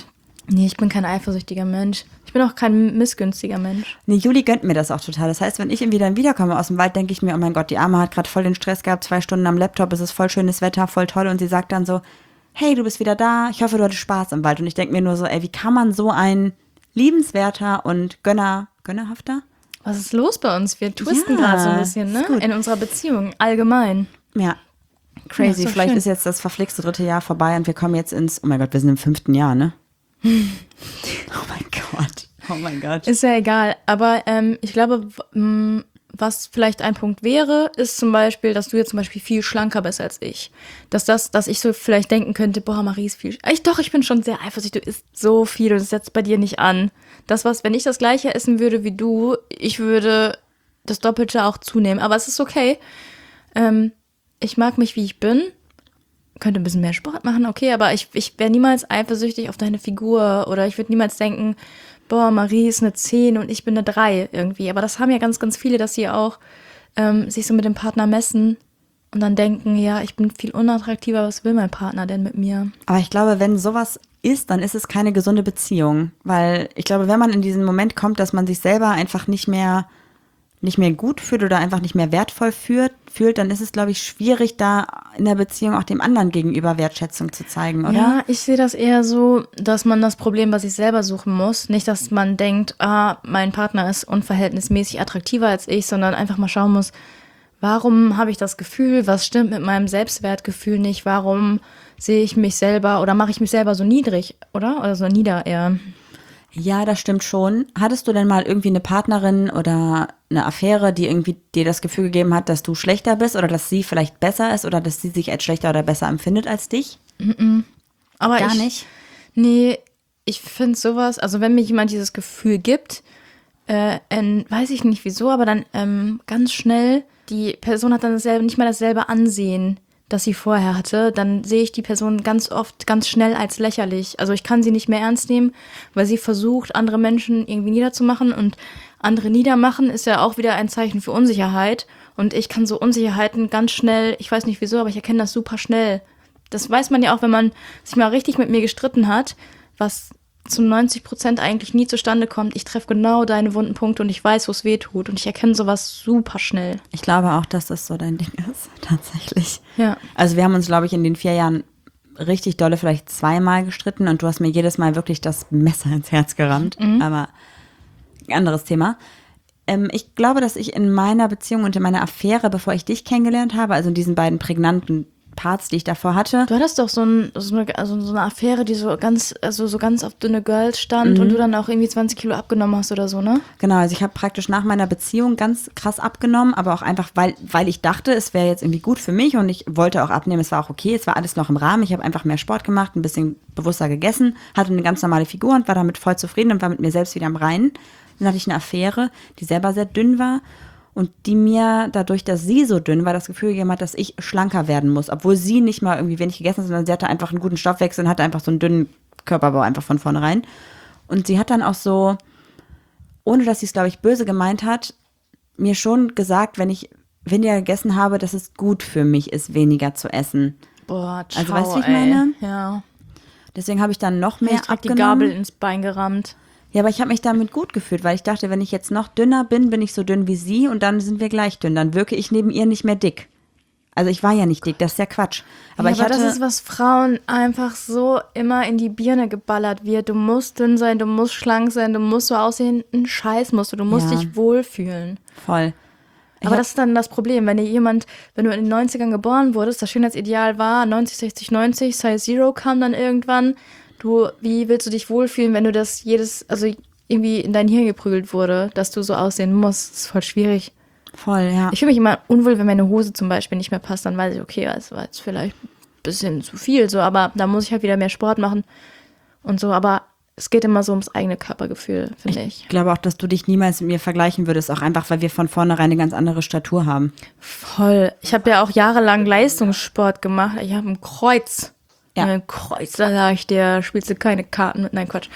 Nee, ich bin kein eifersüchtiger Mensch. Ich bin auch kein missgünstiger Mensch. Nee, Juli gönnt mir das auch total. Das heißt, wenn ich irgendwie dann wiederkomme aus dem Wald, denke ich mir, oh mein Gott, die Arme hat gerade voll den Stress gehabt, 2 Stunden am Laptop, es ist voll schönes Wetter, voll toll. Und sie sagt dann so, hey, du bist wieder da, ich hoffe, du hattest Spaß im Wald. Und ich denke mir nur so, ey, wie kann man so ein liebenswerter und gönnerhafter? Was ist los bei uns? Wir twisten gerade so ein bisschen, ne? In unserer Beziehung, allgemein. Ja, crazy. Ja, vielleicht schön. Ist jetzt das verflixte 3. Jahr vorbei und wir kommen jetzt ins, oh mein Gott, wir sind im 5. Jahr, ne? Oh mein Gott. Ist ja egal, aber ich glaube, was vielleicht ein Punkt wäre, ist zum Beispiel, dass du jetzt zum Beispiel viel schlanker bist als ich. Dass ich so vielleicht denken könnte, boah, Marie ist viel. Ich bin schon sehr eifersüchtig, du isst so viel und das setzt bei dir nicht an. Wenn ich das Gleiche essen würde wie du, ich würde das Doppelte auch zunehmen. Aber es ist okay. Ich mag mich, wie ich bin. Könnte ein bisschen mehr Sport machen, okay, aber ich wäre niemals eifersüchtig auf deine Figur oder ich würde niemals denken, boah, Marie ist eine 10 und ich bin eine 3 irgendwie. Aber das haben ja ganz, ganz viele, dass sie auch sich so mit dem Partner messen und dann denken, ja, ich bin viel unattraktiver, was will mein Partner denn mit mir? Aber ich glaube, wenn sowas ist, dann ist es keine gesunde Beziehung. Weil ich glaube, wenn man in diesen Moment kommt, dass man sich selber einfach nicht mehr gut fühlt oder einfach nicht mehr wertvoll fühlt, dann ist es, glaube ich, schwierig, da in der Beziehung auch dem anderen gegenüber Wertschätzung zu zeigen, oder? Ja, ich sehe das eher so, dass man das Problem bei sich selber suchen muss. Nicht, dass man denkt, mein Partner ist unverhältnismäßig attraktiver als ich, sondern einfach mal schauen muss, warum habe ich das Gefühl, was stimmt mit meinem Selbstwertgefühl nicht, warum sehe ich mich selber oder mache ich mich selber so niedrig, oder? Oder so nieder eher. Ja, das stimmt schon. Hattest du denn mal irgendwie eine Partnerin oder eine Affäre, die irgendwie dir das Gefühl gegeben hat, dass du schlechter bist oder dass sie vielleicht besser ist oder dass sie sich als schlechter oder besser empfindet als dich? Aber gar nicht? Nee, ich finde sowas, also wenn mir jemand dieses Gefühl gibt, weiß ich nicht wieso, aber dann ganz schnell, die Person hat dann nicht mal dasselbe Ansehen, das sie vorher hatte, dann sehe ich die Person ganz oft, ganz schnell als lächerlich. Also ich kann sie nicht mehr ernst nehmen, weil sie versucht, andere Menschen irgendwie niederzumachen und andere niedermachen ist ja auch wieder ein Zeichen für Unsicherheit und ich kann so Unsicherheiten ganz schnell, ich weiß nicht wieso, aber ich erkenne das super schnell. Das weiß man ja auch, wenn man sich mal richtig mit mir gestritten hat, was zu 90% eigentlich nie zustande kommt. Ich treffe genau deine wunden Punkte und ich weiß, wo es weh tut. Und ich erkenne sowas super schnell. Ich glaube auch, dass das so dein Ding ist, tatsächlich. Ja. Also wir haben uns, glaube ich, in den 4 Jahren richtig dolle vielleicht 2-mal gestritten und du hast mir jedes Mal wirklich das Messer ins Herz gerammt. Aber ein anderes Thema. Ich glaube, dass ich in meiner Beziehung und in meiner Affäre, bevor ich dich kennengelernt habe, also in diesen beiden prägnanten Parts, die ich davor hatte. Du hattest doch so eine Affäre, die so ganz auf dünne Girls stand und du dann auch irgendwie 20 Kilo abgenommen hast oder so, ne? Genau, also ich habe praktisch nach meiner Beziehung ganz krass abgenommen, aber auch einfach, weil ich dachte, es wäre jetzt irgendwie gut für mich und ich wollte auch abnehmen, es war auch okay, es war alles noch im Rahmen, ich habe einfach mehr Sport gemacht, ein bisschen bewusster gegessen, hatte eine ganz normale Figur und war damit voll zufrieden und war mit mir selbst wieder im Reinen. Dann hatte ich eine Affäre, die selber sehr dünn war. Und die mir dadurch, dass sie so dünn war, das Gefühl gegeben hat, dass ich schlanker werden muss. Obwohl sie nicht mal irgendwie wenig gegessen hat, sondern sie hatte einfach einen guten Stoffwechsel und hatte einfach so einen dünnen Körperbau einfach von vornherein. Und sie hat dann auch so, ohne dass sie es, glaube ich, böse gemeint hat, mir schon gesagt, wenn ich weniger gegessen habe, dass es gut für mich ist, weniger zu essen. Boah, ciao, also weißt du, wie ich meine? Ja. Deswegen habe ich dann noch mehr abgenommen. Die Gabel ins Bein gerammt. Ja, aber ich habe mich damit gut gefühlt, weil ich dachte, wenn ich jetzt noch dünner bin, bin ich so dünn wie sie und dann sind wir gleich dünn. Dann wirke ich neben ihr nicht mehr dick. Also ich war ja nicht dick, das ist ja Quatsch. Aber das ist, was Frauen einfach so immer in die Birne geballert wird. Du musst dünn sein, du musst schlank sein, du musst so aussehen, ein Scheiß musst du musst dich wohlfühlen. Voll. Aber das ist dann das Problem, wenn du in den 90ern geboren wurdest, das Schönheitsideal war 90, 60, 90, Size Zero kam dann irgendwann. Wie willst du dich wohlfühlen, wenn du das irgendwie in dein Hirn geprügelt wurde, dass du so aussehen musst? Das ist voll schwierig. Voll, ja. Ich fühle mich immer unwohl, wenn meine Hose zum Beispiel nicht mehr passt, dann weiß ich, okay, das war jetzt vielleicht ein bisschen zu viel, so, aber da muss ich halt wieder mehr Sport machen und so, aber es geht immer so ums eigene Körpergefühl, finde ich. Ich glaube auch, dass du dich niemals mit mir vergleichen würdest, auch einfach, weil wir von vornherein eine ganz andere Statur haben. Voll. Ich habe ja auch jahrelang Leistungssport gemacht. Ich habe ein Kreuz. Ja. Ein Kreuz, da sage ich dir, spielst du keine Karten mit. Nein, Quatsch.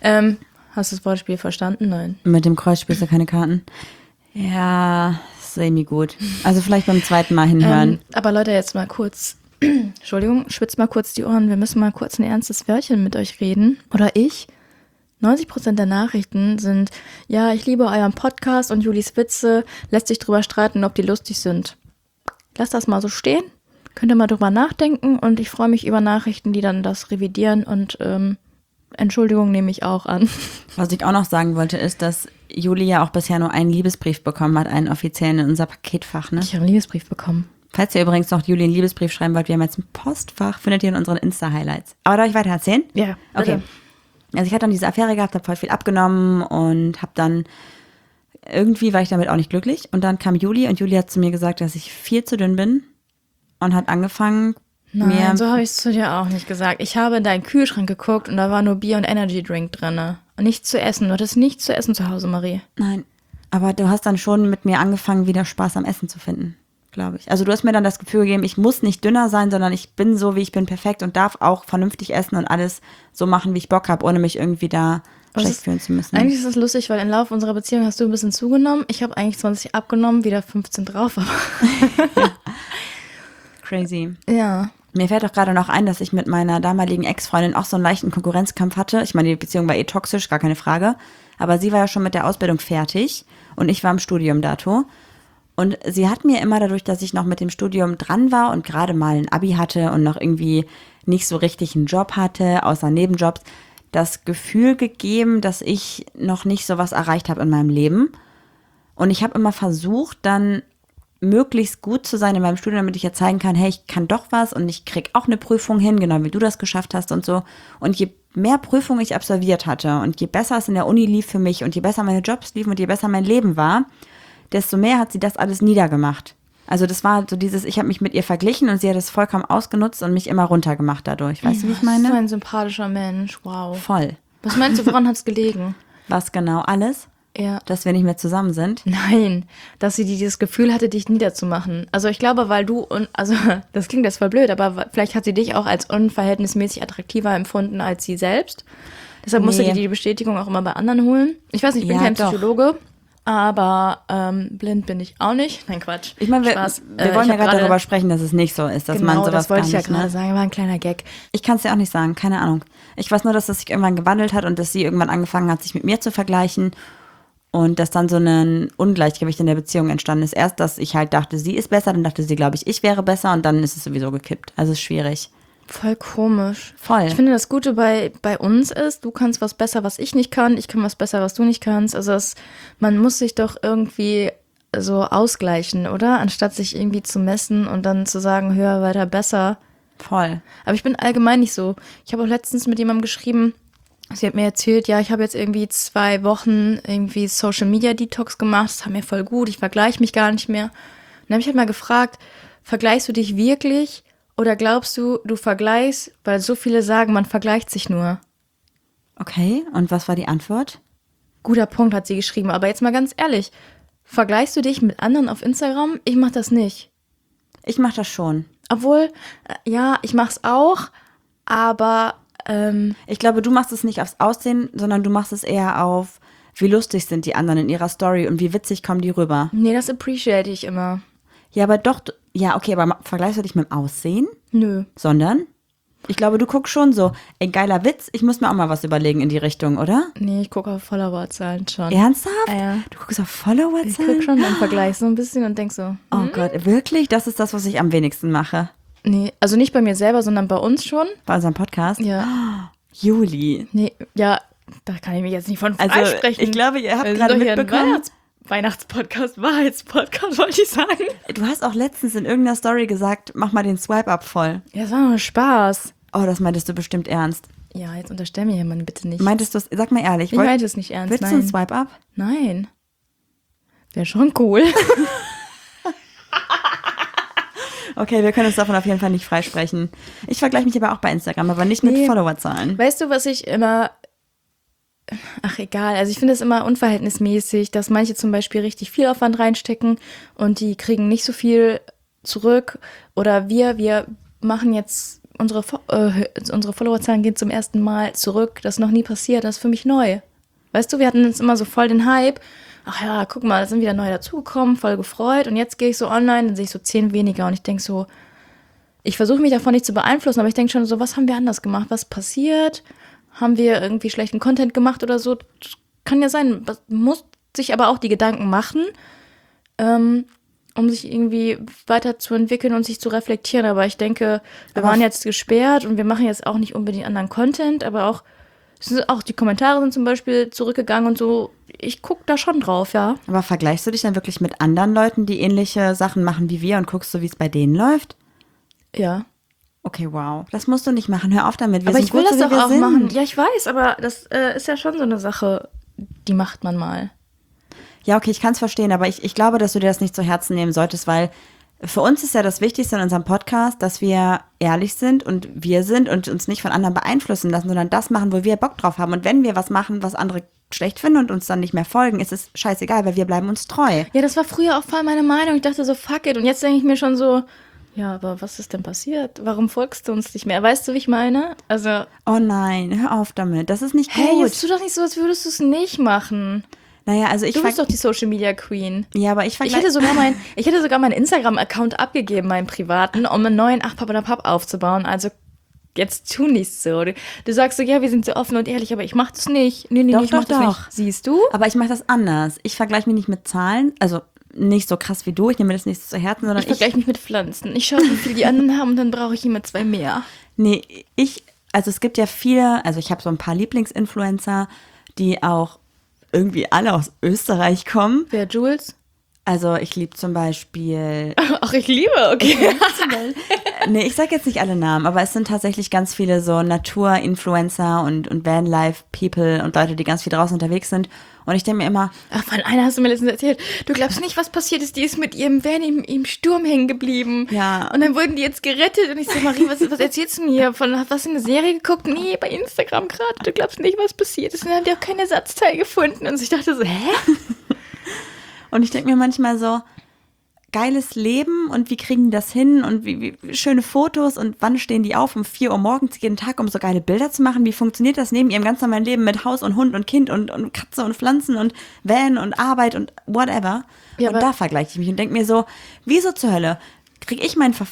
Hast du das Wortspiel verstanden? Nein. Mit dem Kreuz spielst du keine Karten? Ja, semi-gut. Also vielleicht beim zweiten Mal hinhören. Aber Leute, jetzt mal kurz, Entschuldigung, schwitzt mal kurz die Ohren. Wir müssen mal kurz ein ernstes Wörtchen mit euch reden. Oder ich. 90% der Nachrichten sind, ja, ich liebe euren Podcast und Julis Witze, lässt sich drüber streiten, ob die lustig sind. Lass das mal so stehen, könnt ihr mal drüber nachdenken und ich freue mich über Nachrichten, die dann das revidieren und Entschuldigung nehme ich auch an. Was ich auch noch sagen wollte, ist, dass Juli ja auch bisher nur einen Liebesbrief bekommen hat, einen offiziellen in unser Paketfach, ne? Ich habe einen Liebesbrief bekommen. Falls ihr übrigens noch Juli einen Liebesbrief schreiben wollt, wir haben jetzt ein Postfach, findet ihr in unseren Insta-Highlights. Aber darf ich weiter erzählen? Ja. Okay. Also ich hatte dann diese Affäre gehabt, habe voll viel abgenommen und habe dann, irgendwie war ich damit auch nicht glücklich. Und dann kam Juli und Juli hat zu mir gesagt, dass ich viel zu dünn bin und hat angefangen, Nein, so habe ich es zu dir auch nicht gesagt. Ich habe in deinen Kühlschrank geguckt und da war nur Bier und Energy Drink drin. Und nichts zu essen. Du hattest nichts zu essen zu Hause, Marie. Nein, aber du hast dann schon mit mir angefangen, wieder Spaß am Essen zu finden, glaube ich. Also du hast mir dann das Gefühl gegeben, ich muss nicht dünner sein, sondern ich bin so, wie ich bin, perfekt und darf auch vernünftig essen und alles so machen, wie ich Bock habe, ohne mich irgendwie da schlecht fühlen zu müssen. Eigentlich ist das lustig, weil im Laufe unserer Beziehung hast du ein bisschen zugenommen. Ich habe eigentlich 20 abgenommen, wieder 15 drauf. Aber Crazy. Ja. Mir fällt auch gerade noch ein, dass ich mit meiner damaligen Ex-Freundin auch so einen leichten Konkurrenzkampf hatte. Ich meine, die Beziehung war toxisch, gar keine Frage. Aber sie war ja schon mit der Ausbildung fertig und ich war im Studium dato. Und sie hat mir immer dadurch, dass ich noch mit dem Studium dran war und gerade mal ein Abi hatte und noch irgendwie nicht so richtig einen Job hatte, außer Nebenjobs, das Gefühl gegeben, dass ich noch nicht so was erreicht habe in meinem Leben. Und ich habe immer versucht, dann möglichst gut zu sein in meinem Studium, damit ich ja zeigen kann, hey, ich kann doch was und ich krieg auch eine Prüfung hin, genau wie du das geschafft hast und so. Und je mehr Prüfungen ich absolviert hatte und je besser es in der Uni lief für mich und je besser meine Jobs liefen und je besser mein Leben war, desto mehr hat sie das alles niedergemacht. Also das war so dieses, ich habe mich mit ihr verglichen und sie hat es vollkommen ausgenutzt und mich immer runtergemacht dadurch. Weißt du, wie ich meine? So ein sympathischer Mensch, wow. Voll. Was meinst du, woran hat es gelegen? Was genau? Alles? Ja. Dass wir nicht mehr zusammen sind? Nein, dass sie dieses Gefühl hatte, dich niederzumachen. Also ich glaube, weil du, also das klingt jetzt voll blöd, aber vielleicht hat sie dich auch als unverhältnismäßig attraktiver empfunden als sie selbst. Deshalb musste die Bestätigung auch immer bei anderen holen. Ich weiß nicht, ich bin kein Psychologe, aber blind bin ich auch nicht. Nein, Quatsch. Ich meine, wir wollen ja gerade darüber sprechen, dass es nicht so ist, dass man sowas das wollte ich ja gerade gerade sagen, war ein kleiner Gag. Ich kann es ja auch nicht sagen, keine Ahnung. Ich weiß nur, dass es sich irgendwann gewandelt hat und dass sie irgendwann angefangen hat, sich mit mir zu vergleichen. Und dass dann so ein Ungleichgewicht in der Beziehung entstanden ist. Erst, dass ich halt dachte, sie ist besser, dann dachte sie, glaube ich wäre besser und dann ist es sowieso gekippt. Also es ist schwierig. Voll komisch. Voll. Ich finde, das Gute bei uns ist, du kannst was besser, was ich nicht kann, ich kann was besser, was du nicht kannst. Also man muss sich doch irgendwie so ausgleichen, oder? Anstatt sich irgendwie zu messen und dann zu sagen, höher, weiter, besser. Voll. Aber ich bin allgemein nicht so. Ich habe auch letztens mit jemandem geschrieben, sie hat mir erzählt, ja, ich habe jetzt irgendwie 2 Wochen irgendwie Social Media Detox gemacht, das hat mir voll gut, ich vergleiche mich gar nicht mehr. Und dann habe ich halt mal gefragt, vergleichst du dich wirklich oder glaubst du, du vergleichst, weil so viele sagen, man vergleicht sich nur? Okay, und was war die Antwort? Guter Punkt, hat sie geschrieben, aber jetzt mal ganz ehrlich, vergleichst du dich mit anderen auf Instagram? Ich mache das nicht. Ich mache das schon. Obwohl, ja, ich mache es auch, aber ich glaube, du machst es nicht aufs Aussehen, sondern du machst es eher auf, wie lustig sind die anderen in ihrer Story und wie witzig kommen die rüber. Nee, das appreciate ich immer. Ja, aber doch, ja, okay, aber vergleichst du dich mit dem Aussehen? Nö. Sondern? Ich glaube, du guckst schon so, ey, geiler Witz, ich muss mir auch mal was überlegen in die Richtung, oder? Nee, ich gucke auf Followerzahlen schon. Ernsthaft? Ja. Du guckst auf Followerzahlen? Ich gucke schon im Vergleich so ein bisschen und denk so. Oh Gott, wirklich? Das ist das, was ich am wenigsten mache. Nee, also nicht bei mir selber, sondern bei uns schon. Bei unserem Podcast? Ja. Oh, Juli. Nee, ja, da kann ich mich jetzt nicht von freisprechen. Ich glaube, ihr habt gerade mitbekommen. Weihnachtspodcast, Wahrheitspodcast, wollte ich sagen. Du hast auch letztens in irgendeiner Story gesagt, mach mal den Swipe-Up voll. Ja, das war nur Spaß. Oh, das meintest du bestimmt ernst. Ja, jetzt unterstell mir jemand bitte nicht. Meintest du es, sag mal ehrlich. Ich meinte es nicht ernst, willst du ein Swipe-Up? Nein. Wäre schon cool. Okay, wir können uns davon auf jeden Fall nicht freisprechen. Ich vergleiche mich aber auch bei Instagram, aber nicht mit Followerzahlen. Weißt du, was ich immer... Ach, egal. Also ich finde es immer unverhältnismäßig, dass manche zum Beispiel richtig viel Aufwand reinstecken und die kriegen nicht so viel zurück. Oder wir machen jetzt... Unsere Followerzahlen gehen zum ersten Mal zurück. Das ist noch nie passiert. Das ist für mich neu. Weißt du, wir hatten jetzt immer so voll den Hype. Ach ja, guck mal, da sind wieder neue dazugekommen, voll gefreut. Und jetzt gehe ich so online, dann sehe ich so 10 weniger. Und ich denke so, ich versuche mich davon nicht zu beeinflussen, aber ich denke schon so, was haben wir anders gemacht? Was passiert? haben wir irgendwie schlechten Content gemacht oder so. Das kann ja sein. Man muss sich aber auch die Gedanken machen, um sich irgendwie weiterzuentwickeln und sich zu reflektieren. Aber ich denke, wir waren jetzt gesperrt und wir machen jetzt auch nicht unbedingt anderen Content, aber auch die Kommentare sind zum Beispiel zurückgegangen und so. Ich gucke da schon drauf, ja. Aber vergleichst du dich dann wirklich mit anderen Leuten, die ähnliche Sachen machen wie wir und guckst so, wie es bei denen läuft? Ja. Okay, wow. Das musst du nicht machen. Hör auf damit. Aber ich will das doch auch machen. Ja, ich weiß, aber das ist ja schon so eine Sache, die macht man mal. Ja, okay, ich kann es verstehen, aber ich glaube, dass du dir das nicht zu Herzen nehmen solltest, weil für uns ist ja das Wichtigste in unserem Podcast, dass wir ehrlich sind und wir sind und uns nicht von anderen beeinflussen lassen, sondern das machen, wo wir Bock drauf haben. Und wenn wir was machen, was andere schlecht finden und uns dann nicht mehr folgen, ist es scheißegal, weil wir bleiben uns treu. Ja, das war früher auch voll meine Meinung. Ich dachte so, fuck it. Und jetzt denke ich mir schon so, ja, aber was ist denn passiert? Warum folgst du uns nicht mehr? Weißt du, wie ich meine? Also. Oh nein, hör auf damit. Das ist nicht gut. Hey, jetzt tu doch nicht so, als würdest du es nicht machen. Naja, also du bist doch die Social Media Queen. Ja, aber ich hätte sogar meinen Instagram-Account abgegeben, meinen privaten, um einen neuen Ach Papa Pap aufzubauen. Also jetzt tu nicht so. Du sagst so, ja, wir sind so offen und ehrlich, aber ich mach das nicht. Nee, ich mach das nicht. Siehst du? Aber ich mach das anders. Ich vergleiche mich nicht mit Zahlen, also nicht so krass wie du. Ich nehme mir das nicht so zu Herzen, sondern ich vergleiche mich mit Pflanzen. Ich schaue, wie viel die anderen haben und dann brauche ich immer 2 mehr. Nee, also es gibt ja viele, also ich habe so ein paar Lieblingsinfluencer, die auch irgendwie alle aus Österreich kommen. Wer, Jules? Also ich liebe zum Beispiel... Ach, ich liebe, okay. Nee, ich sage jetzt nicht alle Namen, aber es sind tatsächlich ganz viele so Natur-Influencer und Vanlife-People und Leute, die ganz viel draußen unterwegs sind. Und ich denke mir immer... Ach, von einer hast du mir letztens erzählt, du glaubst nicht, was passiert ist, die ist mit ihrem Van im Sturm hängen geblieben. Ja. Und dann wurden die jetzt gerettet und ich so, Marie, was erzählst du mir? Hast du eine Serie geguckt? Nee, bei Instagram gerade. Du glaubst nicht, was passiert ist. Und dann haben die auch kein Ersatzteil gefunden. Und ich dachte so, hä? Und ich denke mir manchmal so, geiles Leben und wie kriegen die das hin und wie schöne Fotos und wann stehen die auf um 4 Uhr morgens jeden Tag, um so geile Bilder zu machen? Wie funktioniert das neben ihrem ganz normalen Leben mit Haus und Hund und Kind und Katze und Pflanzen und Van und Arbeit und whatever? Ja, und da vergleiche ich mich und denke mir so, wieso zur Hölle kriege ich meinen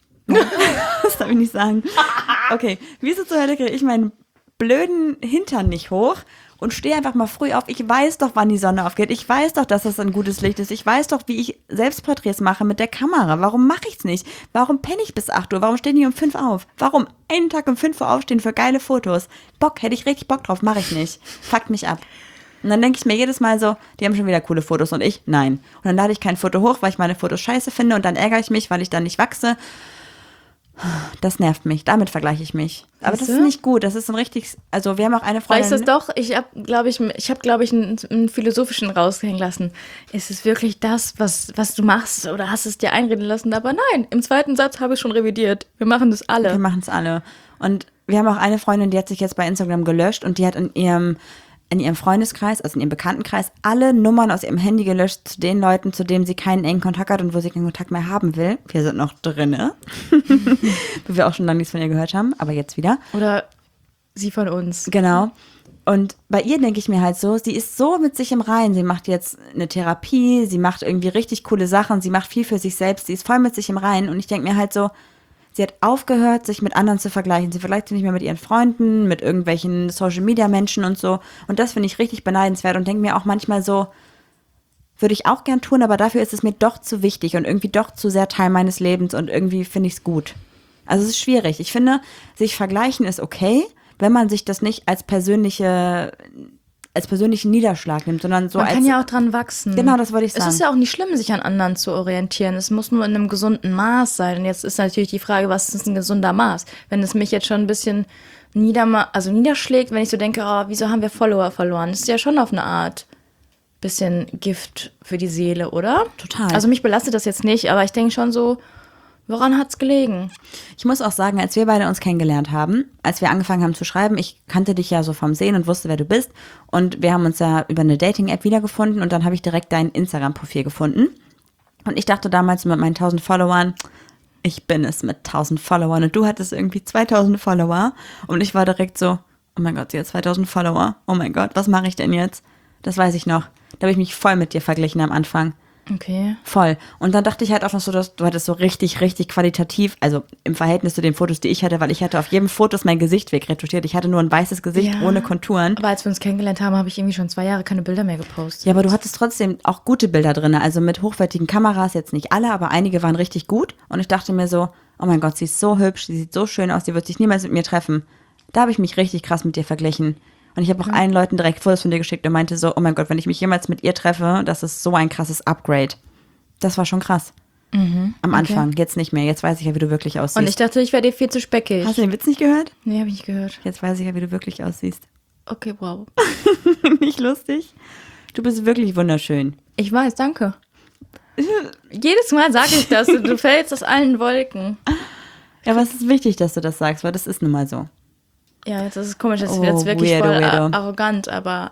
das darf ich nicht sagen. Okay, wieso zur Hölle kriege ich meinen blöden Hintern nicht hoch? Und stehe einfach mal früh auf. Ich weiß doch, wann die Sonne aufgeht. Ich weiß doch, dass das ein gutes Licht ist. Ich weiß doch, wie ich Selbstporträts mache mit der Kamera. Warum mache ich es nicht? Warum penne ich bis 8 Uhr? Warum stehen die um 5 auf? Warum einen Tag um 5 Uhr aufstehen für geile Fotos? Hätte ich richtig Bock drauf, mache ich nicht. Fuckt mich ab. Und dann denke ich mir jedes Mal so, die haben schon wieder coole Fotos und ich, nein. Und dann lade ich kein Foto hoch, weil ich meine Fotos scheiße finde und dann ärgere ich mich, weil ich dann nicht wachse. Das nervt mich, damit vergleiche ich mich. Aber das ist nicht gut, das ist ein richtig, also wir haben auch eine Freundin. Weißt du doch, ich habe, glaube ich, einen philosophischen raushängen lassen. Ist es wirklich das, was du machst oder hast es dir einreden lassen? Aber nein, im 2. Satz habe ich schon revidiert. Wir machen das alle. Wir machen es alle. Und wir haben auch eine Freundin, die hat sich jetzt bei Instagram gelöscht und die hat in ihrem Freundeskreis, also in ihrem Bekanntenkreis, alle Nummern aus ihrem Handy gelöscht zu den Leuten, zu denen sie keinen engen Kontakt hat und wo sie keinen Kontakt mehr haben will. Wir sind noch drinne, wo wir auch schon lange nichts von ihr gehört haben, aber jetzt wieder. Oder sie von uns. Genau. Und bei ihr denke ich mir halt so, sie ist so mit sich im Reinen. Sie macht jetzt eine Therapie, sie macht irgendwie richtig coole Sachen, sie macht viel für sich selbst, sie ist voll mit sich im Reinen. Und ich denke mir halt so, sie hat aufgehört, sich mit anderen zu vergleichen. Sie vergleicht sich nicht mehr mit ihren Freunden, mit irgendwelchen Social-Media-Menschen und so. Und das finde ich richtig beneidenswert und denke mir auch manchmal so, würde ich auch gern tun, aber dafür ist es mir doch zu wichtig und irgendwie doch zu sehr Teil meines Lebens und irgendwie finde ich es gut. Also es ist schwierig. Ich finde, sich vergleichen ist okay, wenn man sich das nicht als persönlichen Niederschlag nimmt, sondern so man kann ja auch dran wachsen. Genau, das wollte ich sagen. Es ist ja auch nicht schlimm, sich an anderen zu orientieren. Es muss nur in einem gesunden Maß sein. Und jetzt ist natürlich die Frage, was ist ein gesunder Maß? Wenn es mich jetzt schon ein bisschen niederschlägt, wenn ich so denke, oh, wieso haben wir Follower verloren? Das ist ja schon auf eine Art bisschen Gift für die Seele, oder? Total. Also mich belastet das jetzt nicht, aber ich denke schon so, woran hat's gelegen? Ich muss auch sagen, als wir beide uns kennengelernt haben, als wir angefangen haben zu schreiben, ich kannte dich ja so vom Sehen und wusste, wer du bist. Und wir haben uns ja über eine Dating-App wiedergefunden und dann habe ich direkt dein Instagram-Profil gefunden. Und ich dachte damals mit meinen 1000 Followern, ich bin es mit 1000 Followern und du hattest irgendwie 2000 Follower. Und ich war direkt so, oh mein Gott, sie hat 2000 Follower. Oh mein Gott, was mache ich denn jetzt? Das weiß ich noch. Da habe ich mich voll mit dir verglichen am Anfang. Okay. Voll. Und dann dachte ich halt auch noch so, dass du hattest so richtig, richtig qualitativ, also im Verhältnis zu den Fotos, die ich hatte, weil ich hatte auf jedem Foto mein Gesicht wegretuschiert. Ich hatte nur ein weißes Gesicht ohne Konturen. Aber als wir uns kennengelernt haben, habe ich irgendwie schon 2 Jahre keine Bilder mehr gepostet. Ja, aber du hattest trotzdem auch gute Bilder drin, also mit hochwertigen Kameras, jetzt nicht alle, aber einige waren richtig gut. Und ich dachte mir so, oh mein Gott, sie ist so hübsch, sie sieht so schön aus, sie wird sich niemals mit mir treffen. Da habe ich mich richtig krass mit dir verglichen. Und ich habe auch allen Leuten direkt Fotos von dir geschickt und meinte so, oh mein Gott, wenn ich mich jemals mit ihr treffe, das ist so ein krasses Upgrade. Das war schon krass. Am Anfang, jetzt nicht mehr. Jetzt weiß ich ja, wie du wirklich aussiehst. Und ich dachte, ich wäre dir viel zu speckig. Hast du den Witz nicht gehört? Nee, habe ich nicht gehört. Jetzt weiß ich ja, wie du wirklich aussiehst. Okay, wow. Nicht lustig? Du bist wirklich wunderschön. Ich weiß, danke. Jedes Mal sage ich das und du fällst aus allen Wolken. Ja, aber es ist wichtig, dass du das sagst, weil das ist nun mal so. Ja, jetzt ist es komisch, das wird jetzt wirklich voll arrogant, aber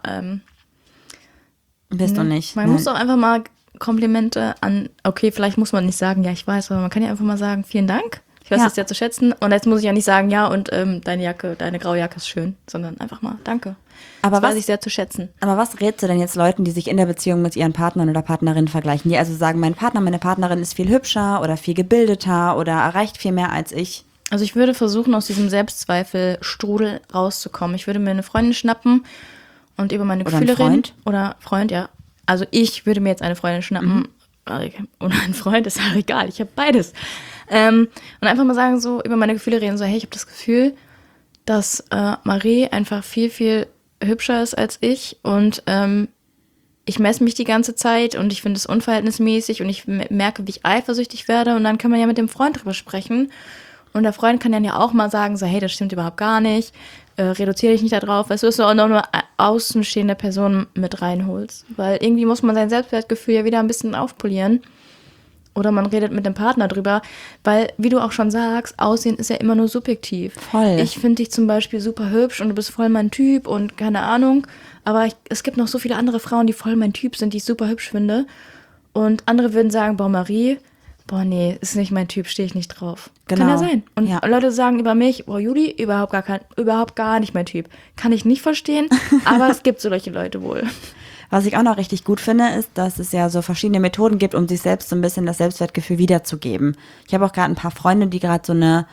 bist du nicht. Man muss doch einfach mal Komplimente an, okay, vielleicht muss man nicht sagen, ja, ich weiß, aber man kann ja einfach mal sagen, vielen Dank, ich weiß das sehr zu schätzen. Und jetzt muss ich ja nicht sagen, ja, und deine graue Jacke ist schön, sondern einfach mal, danke. Aber das weiß ich sehr zu schätzen. Aber was rätst du denn jetzt Leuten, die sich in der Beziehung mit ihren Partnern oder Partnerinnen vergleichen? Die also sagen, mein Partner, meine Partnerin ist viel hübscher oder viel gebildeter oder erreicht viel mehr als ich. Also ich würde versuchen, aus diesem Selbstzweifelstrudel rauszukommen. Ich würde mir eine Freundin schnappen und über meine Gefühle reden. Oder Freund, ja. Also ich würde mir jetzt eine Freundin schnappen oder einen Freund, ist ja egal, ich habe beides. Und einfach mal sagen, so über meine Gefühle reden, so hey, ich habe das Gefühl, dass Marie einfach viel, viel hübscher ist als ich und ich messe mich die ganze Zeit und ich finde es unverhältnismäßig und ich merke, wie ich eifersüchtig werde und dann kann man ja mit dem Freund drüber sprechen und der Freund kann dann ja auch mal sagen, so hey, das stimmt überhaupt gar nicht, reduziere dich nicht darauf, weißt du, dass du auch noch eine außenstehende Person mit reinholst, weil irgendwie muss man sein Selbstwertgefühl ja wieder ein bisschen aufpolieren. Oder man redet mit dem Partner drüber, weil, wie du auch schon sagst, Aussehen ist ja immer nur subjektiv. Voll. Ich finde dich zum Beispiel super hübsch und du bist voll mein Typ und keine Ahnung. Aber es gibt noch so viele andere Frauen, die voll mein Typ sind, die ich super hübsch finde. Und andere würden sagen, boah, Marie, boah, nee, ist nicht mein Typ, stehe ich nicht drauf. Genau. Kann ja sein. Und Leute sagen über mich, boah, Juli, überhaupt gar nicht mein Typ. Kann ich nicht verstehen, aber es gibt solche Leute wohl. Was ich auch noch richtig gut finde, ist, dass es ja so verschiedene Methoden gibt, um sich selbst so ein bisschen das Selbstwertgefühl wiederzugeben. Ich habe auch gerade ein paar Freunde, die gerade so eine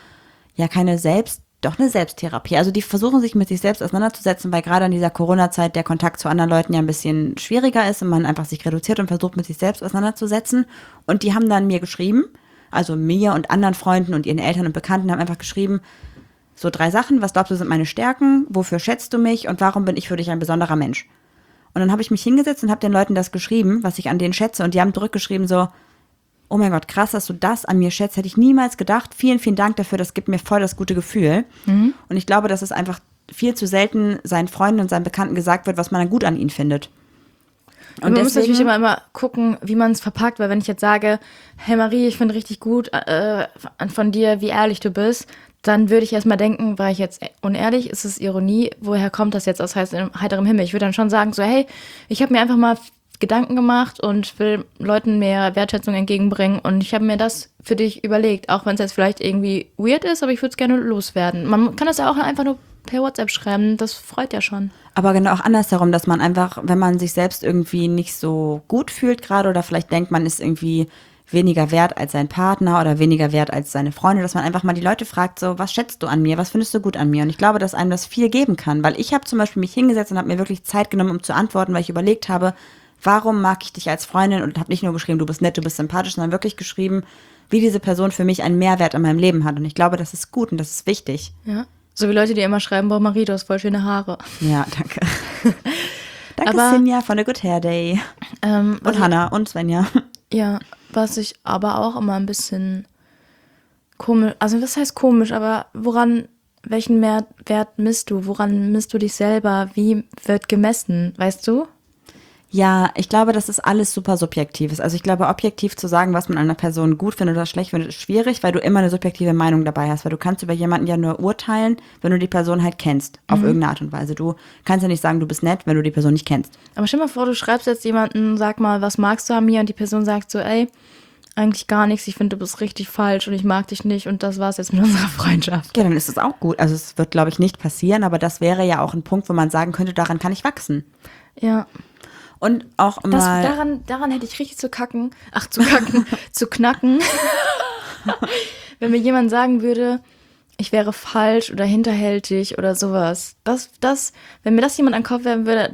Selbsttherapie. Also die versuchen sich mit sich selbst auseinanderzusetzen, weil gerade in dieser Corona-Zeit der Kontakt zu anderen Leuten ja ein bisschen schwieriger ist und man einfach sich reduziert und versucht, mit sich selbst auseinanderzusetzen. Und die haben dann mir geschrieben, also mir und anderen Freunden und ihren Eltern und Bekannten haben einfach geschrieben, so 3 Sachen, was glaubst du sind meine Stärken, wofür schätzt du mich und warum bin ich für dich ein besonderer Mensch? Und dann habe ich mich hingesetzt und habe den Leuten das geschrieben, was ich an denen schätze. Und die haben zurückgeschrieben so, oh mein Gott, krass, dass du das an mir schätzt. Hätte ich niemals gedacht. Vielen, vielen Dank dafür. Das gibt mir voll das gute Gefühl. Und ich glaube, dass es einfach viel zu selten seinen Freunden und seinen Bekannten gesagt wird, was man dann gut an ihnen findet. Und man muss natürlich immer gucken, wie man es verpackt. Weil wenn ich jetzt sage, hey Marie, ich finde richtig gut von dir, wie ehrlich du bist, dann würde ich erstmal denken, war ich jetzt unehrlich, ist es Ironie, woher kommt das jetzt aus heiterem Himmel? Ich würde dann schon sagen, so hey, ich habe mir einfach mal Gedanken gemacht und will Leuten mehr Wertschätzung entgegenbringen und ich habe mir das für dich überlegt, auch wenn es jetzt vielleicht irgendwie weird ist, aber ich würde es gerne loswerden. Man kann das ja auch einfach nur per WhatsApp schreiben, das freut ja schon. Aber genau auch andersherum, dass man einfach, wenn man sich selbst irgendwie nicht so gut fühlt gerade oder vielleicht denkt, man ist irgendwie weniger wert als sein Partner oder weniger wert als seine Freunde, dass man einfach mal die Leute fragt, so, was schätzt du an mir, was findest du gut an mir? Und ich glaube, dass einem das viel geben kann, weil ich habe zum Beispiel mich hingesetzt und habe mir wirklich Zeit genommen, um zu antworten, weil ich überlegt habe, warum mag ich dich als Freundin und habe nicht nur geschrieben, du bist nett, du bist sympathisch, sondern wirklich geschrieben, wie diese Person für mich einen Mehrwert in meinem Leben hat. Und ich glaube, das ist gut und das ist wichtig. Ja, so wie Leute, die immer schreiben, boah, Marie, du hast voll schöne Haare. Ja, danke. Danke, Sinja von The Good Hair Day. Und Hannah und Svenja. Ja, was ich aber auch immer ein bisschen komisch, also was heißt komisch, aber welchen Mehrwert misst du? Woran misst du dich selber? Wie wird gemessen, weißt du? Ja, ich glaube, dass es alles super subjektiv ist. Also ich glaube, objektiv zu sagen, was man an einer Person gut findet oder schlecht findet, ist schwierig, weil du immer eine subjektive Meinung dabei hast. Weil du kannst über jemanden ja nur urteilen, wenn du die Person halt kennst, auf irgendeine Art und Weise. Du kannst ja nicht sagen, du bist nett, wenn du die Person nicht kennst. Aber stell dir mal vor, du schreibst jetzt jemanden, sag mal, was magst du an mir? Und die Person sagt so, ey, eigentlich gar nichts, ich finde, du bist richtig falsch und ich mag dich nicht und das war's jetzt mit unserer Freundschaft. Ja, dann ist es auch gut. Also es wird, glaube ich, nicht passieren, aber das wäre ja auch ein Punkt, wo man sagen könnte, daran kann ich wachsen. Ja. Und auch mal... Daran hätte ich richtig zu knacken. Wenn mir jemand sagen würde, ich wäre falsch oder hinterhältig oder sowas. Wenn mir das jemand an den Kopf werfen würde,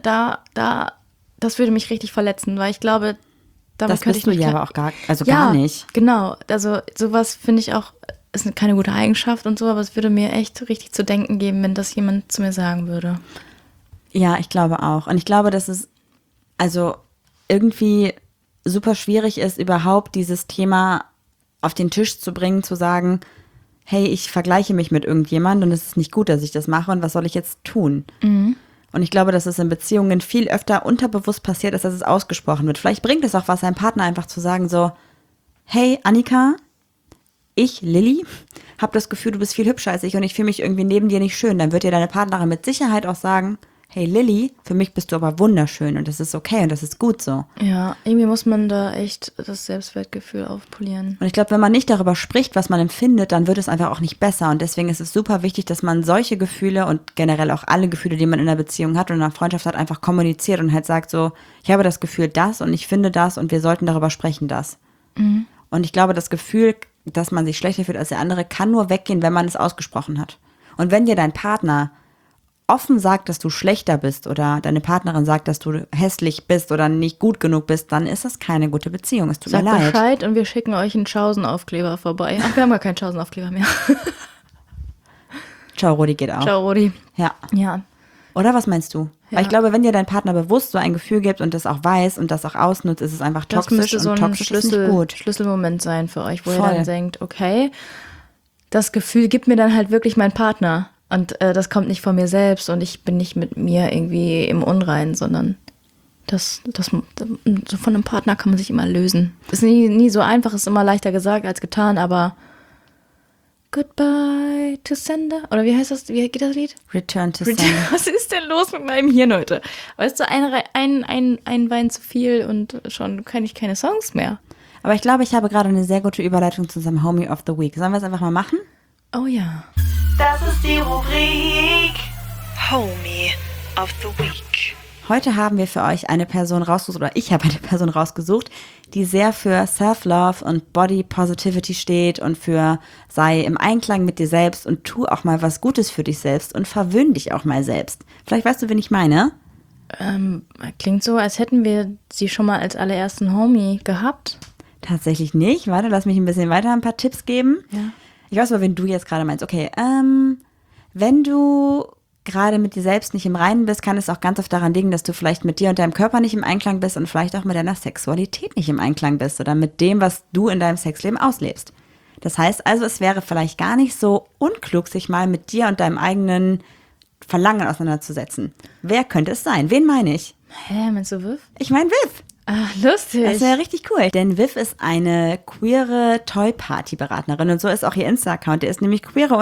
das würde mich richtig verletzen, weil ich glaube, damit das könnte bist du ich ja aber auch gar nicht. Genau. Also sowas finde ich auch, ist keine gute Eigenschaft und so, aber es würde mir echt richtig zu denken geben, wenn das jemand zu mir sagen würde. Ja, ich glaube auch. Und ich glaube, dass es also irgendwie super schwierig ist, überhaupt dieses Thema auf den Tisch zu bringen, zu sagen, hey, ich vergleiche mich mit irgendjemand und es ist nicht gut, dass ich das mache und was soll ich jetzt tun? Mhm. Und ich glaube, dass es in Beziehungen viel öfter unterbewusst passiert ist, dass es ausgesprochen wird. Vielleicht bringt es auch was, seinem Partner einfach zu sagen so, hey Annika, ich, Lilly, habe das Gefühl, du bist viel hübscher als ich und ich fühle mich irgendwie neben dir nicht schön. Dann wird dir deine Partnerin mit Sicherheit auch sagen, hey Lilly, für mich bist du aber wunderschön und das ist okay und das ist gut so. Ja, irgendwie muss man da echt das Selbstwertgefühl aufpolieren. Und ich glaube, wenn man nicht darüber spricht, was man empfindet, dann wird es einfach auch nicht besser. Und deswegen ist es super wichtig, dass man solche Gefühle und generell auch alle Gefühle, die man in einer Beziehung hat und in einer Freundschaft hat, einfach kommuniziert und halt sagt so, ich habe das Gefühl das und ich finde das und wir sollten darüber sprechen das. Mhm. Und ich glaube, das Gefühl, dass man sich schlechter fühlt als der andere, kann nur weggehen, wenn man es ausgesprochen hat. Und wenn dir dein Partner offen sagt, dass du schlechter bist oder deine Partnerin sagt, dass du hässlich bist oder nicht gut genug bist, dann ist das keine gute Beziehung. Es tut mir leid. Sagt Bescheid und wir schicken euch einen Schausenaufkleber vorbei. Ach, wir haben gar keinen Schausenaufkleber mehr. Ciao, Rudi geht auch. Ciao, Rudi. Ja. Oder was meinst du? Ja. Weil ich glaube, wenn dir dein Partner bewusst so ein Gefühl gibt und das auch weiß und das auch ausnutzt, ist es einfach toxisch und so toxisch ist nicht gut. Schlüsselmoment sein für euch, wo ihr dann denkt, okay, das Gefühl gibt mir dann halt wirklich mein Partner. Und das kommt nicht von mir selbst und ich bin nicht mit mir irgendwie im Unreinen, sondern das so von einem Partner kann man sich immer lösen. Ist nie so einfach, ist immer leichter gesagt als getan, aber Goodbye to Sender. Oder wie heißt das? Wie geht das Lied? Return to Sender. Was ist denn los mit meinem Hirn heute? Weißt du, ein Wein zu viel und schon kann ich keine Songs mehr. Aber ich glaube, ich habe gerade eine sehr gute Überleitung zu unserem Homie of the Week. Sollen wir es einfach mal machen? Oh ja. Das ist die Rubrik Homie of the Week. Heute haben wir für euch eine Person rausgesucht, oder ich habe eine Person rausgesucht, die sehr für Self-Love und Body Positivity steht und für sei im Einklang mit dir selbst und tu auch mal was Gutes für dich selbst und verwöhn dich auch mal selbst. Vielleicht weißt du, wen ich meine? Klingt so, als hätten wir sie schon mal als allerersten Homie gehabt. Tatsächlich nicht. Warte, lass mich ein bisschen weiter ein paar Tipps geben. Ja. Ich weiß aber, wen du jetzt gerade meinst. Okay, wenn du gerade mit dir selbst nicht im Reinen bist, kann es auch ganz oft daran liegen, dass du vielleicht mit dir und deinem Körper nicht im Einklang bist und vielleicht auch mit deiner Sexualität nicht im Einklang bist oder mit dem, was du in deinem Sexleben auslebst. Das heißt also, es wäre vielleicht gar nicht so unklug, sich mal mit dir und deinem eigenen Verlangen auseinanderzusetzen. Wer könnte es sein? Wen meine ich? Hä, meinst du Viv? Ich meine Viv. Ach, lustig. Das ist ja richtig cool, denn Viv ist eine queere Toy-Party-Beraterin und so ist auch ihr Insta-Account. Der ist nämlich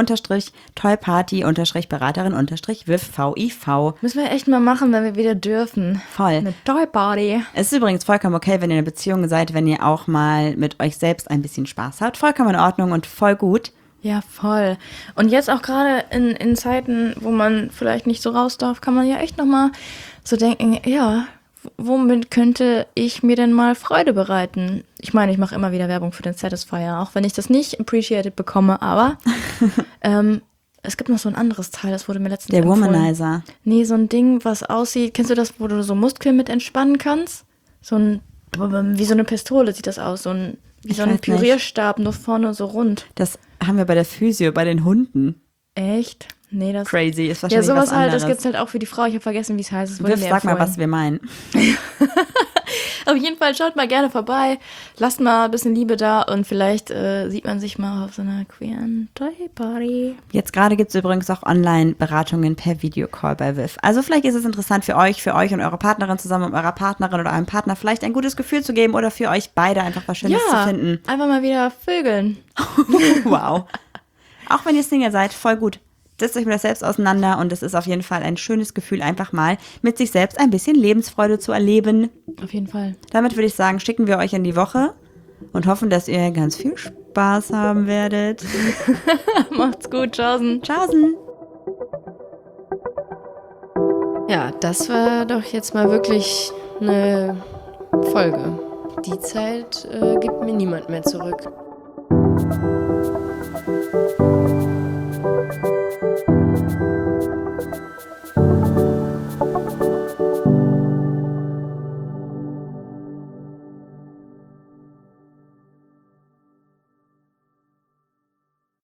queere-Toy-Party-Beraterin-Viv, V-I-V. Müssen wir echt mal machen, wenn wir wieder dürfen. Voll. Eine Toy-Party. Es ist übrigens vollkommen okay, wenn ihr in einer Beziehung seid, wenn ihr auch mal mit euch selbst ein bisschen Spaß habt. Vollkommen in Ordnung und voll gut. Ja, voll. Und jetzt auch gerade in Zeiten, wo man vielleicht nicht so raus darf, kann man ja echt nochmal so denken, ja, womit könnte ich mir denn mal Freude bereiten? Ich meine, ich mache immer wieder Werbung für den Satisfier, auch wenn ich das nicht appreciated bekomme, aber es gibt noch so ein anderes Teil, das wurde mir letztens empfohlen. Der Womanizer. Nee, so ein Ding, was aussieht, kennst du das, wo du so Muskeln mit entspannen kannst? Wie so eine Pistole sieht das aus, wie so ein Pürierstab, nur vorne so rund. Das haben wir bei der Physio, bei den Hunden. Echt? Nee, das crazy ist wahrscheinlich sowas was anderes. Das gibt's halt auch für die Frau. Ich habe vergessen, wie es heißt. Sag mal, was wir meinen. Auf jeden Fall schaut mal gerne vorbei. Lasst mal ein bisschen Liebe da und vielleicht sieht man sich mal auf so einer queeren Toy-Party. Jetzt gerade gibt es übrigens auch Online-Beratungen per Videocall bei Viv. Also vielleicht ist es interessant für euch und eure Partnerin zusammen mit eurer Partnerin oder eurem Partner vielleicht ein gutes Gefühl zu geben oder für euch beide einfach was Schönes zu finden. Einfach mal wieder vögeln. Wow. Auch wenn ihr Single seid, voll gut. Setzt euch mit das selbst auseinander und es ist auf jeden Fall ein schönes Gefühl, einfach mal mit sich selbst ein bisschen Lebensfreude zu erleben. Auf jeden Fall. Damit würde ich sagen, schicken wir euch in die Woche und hoffen, dass ihr ganz viel Spaß haben werdet. Macht's gut, tschaußen. Tschaußen. Ja, das war doch jetzt mal wirklich eine Folge. Die Zeit gibt mir niemand mehr zurück.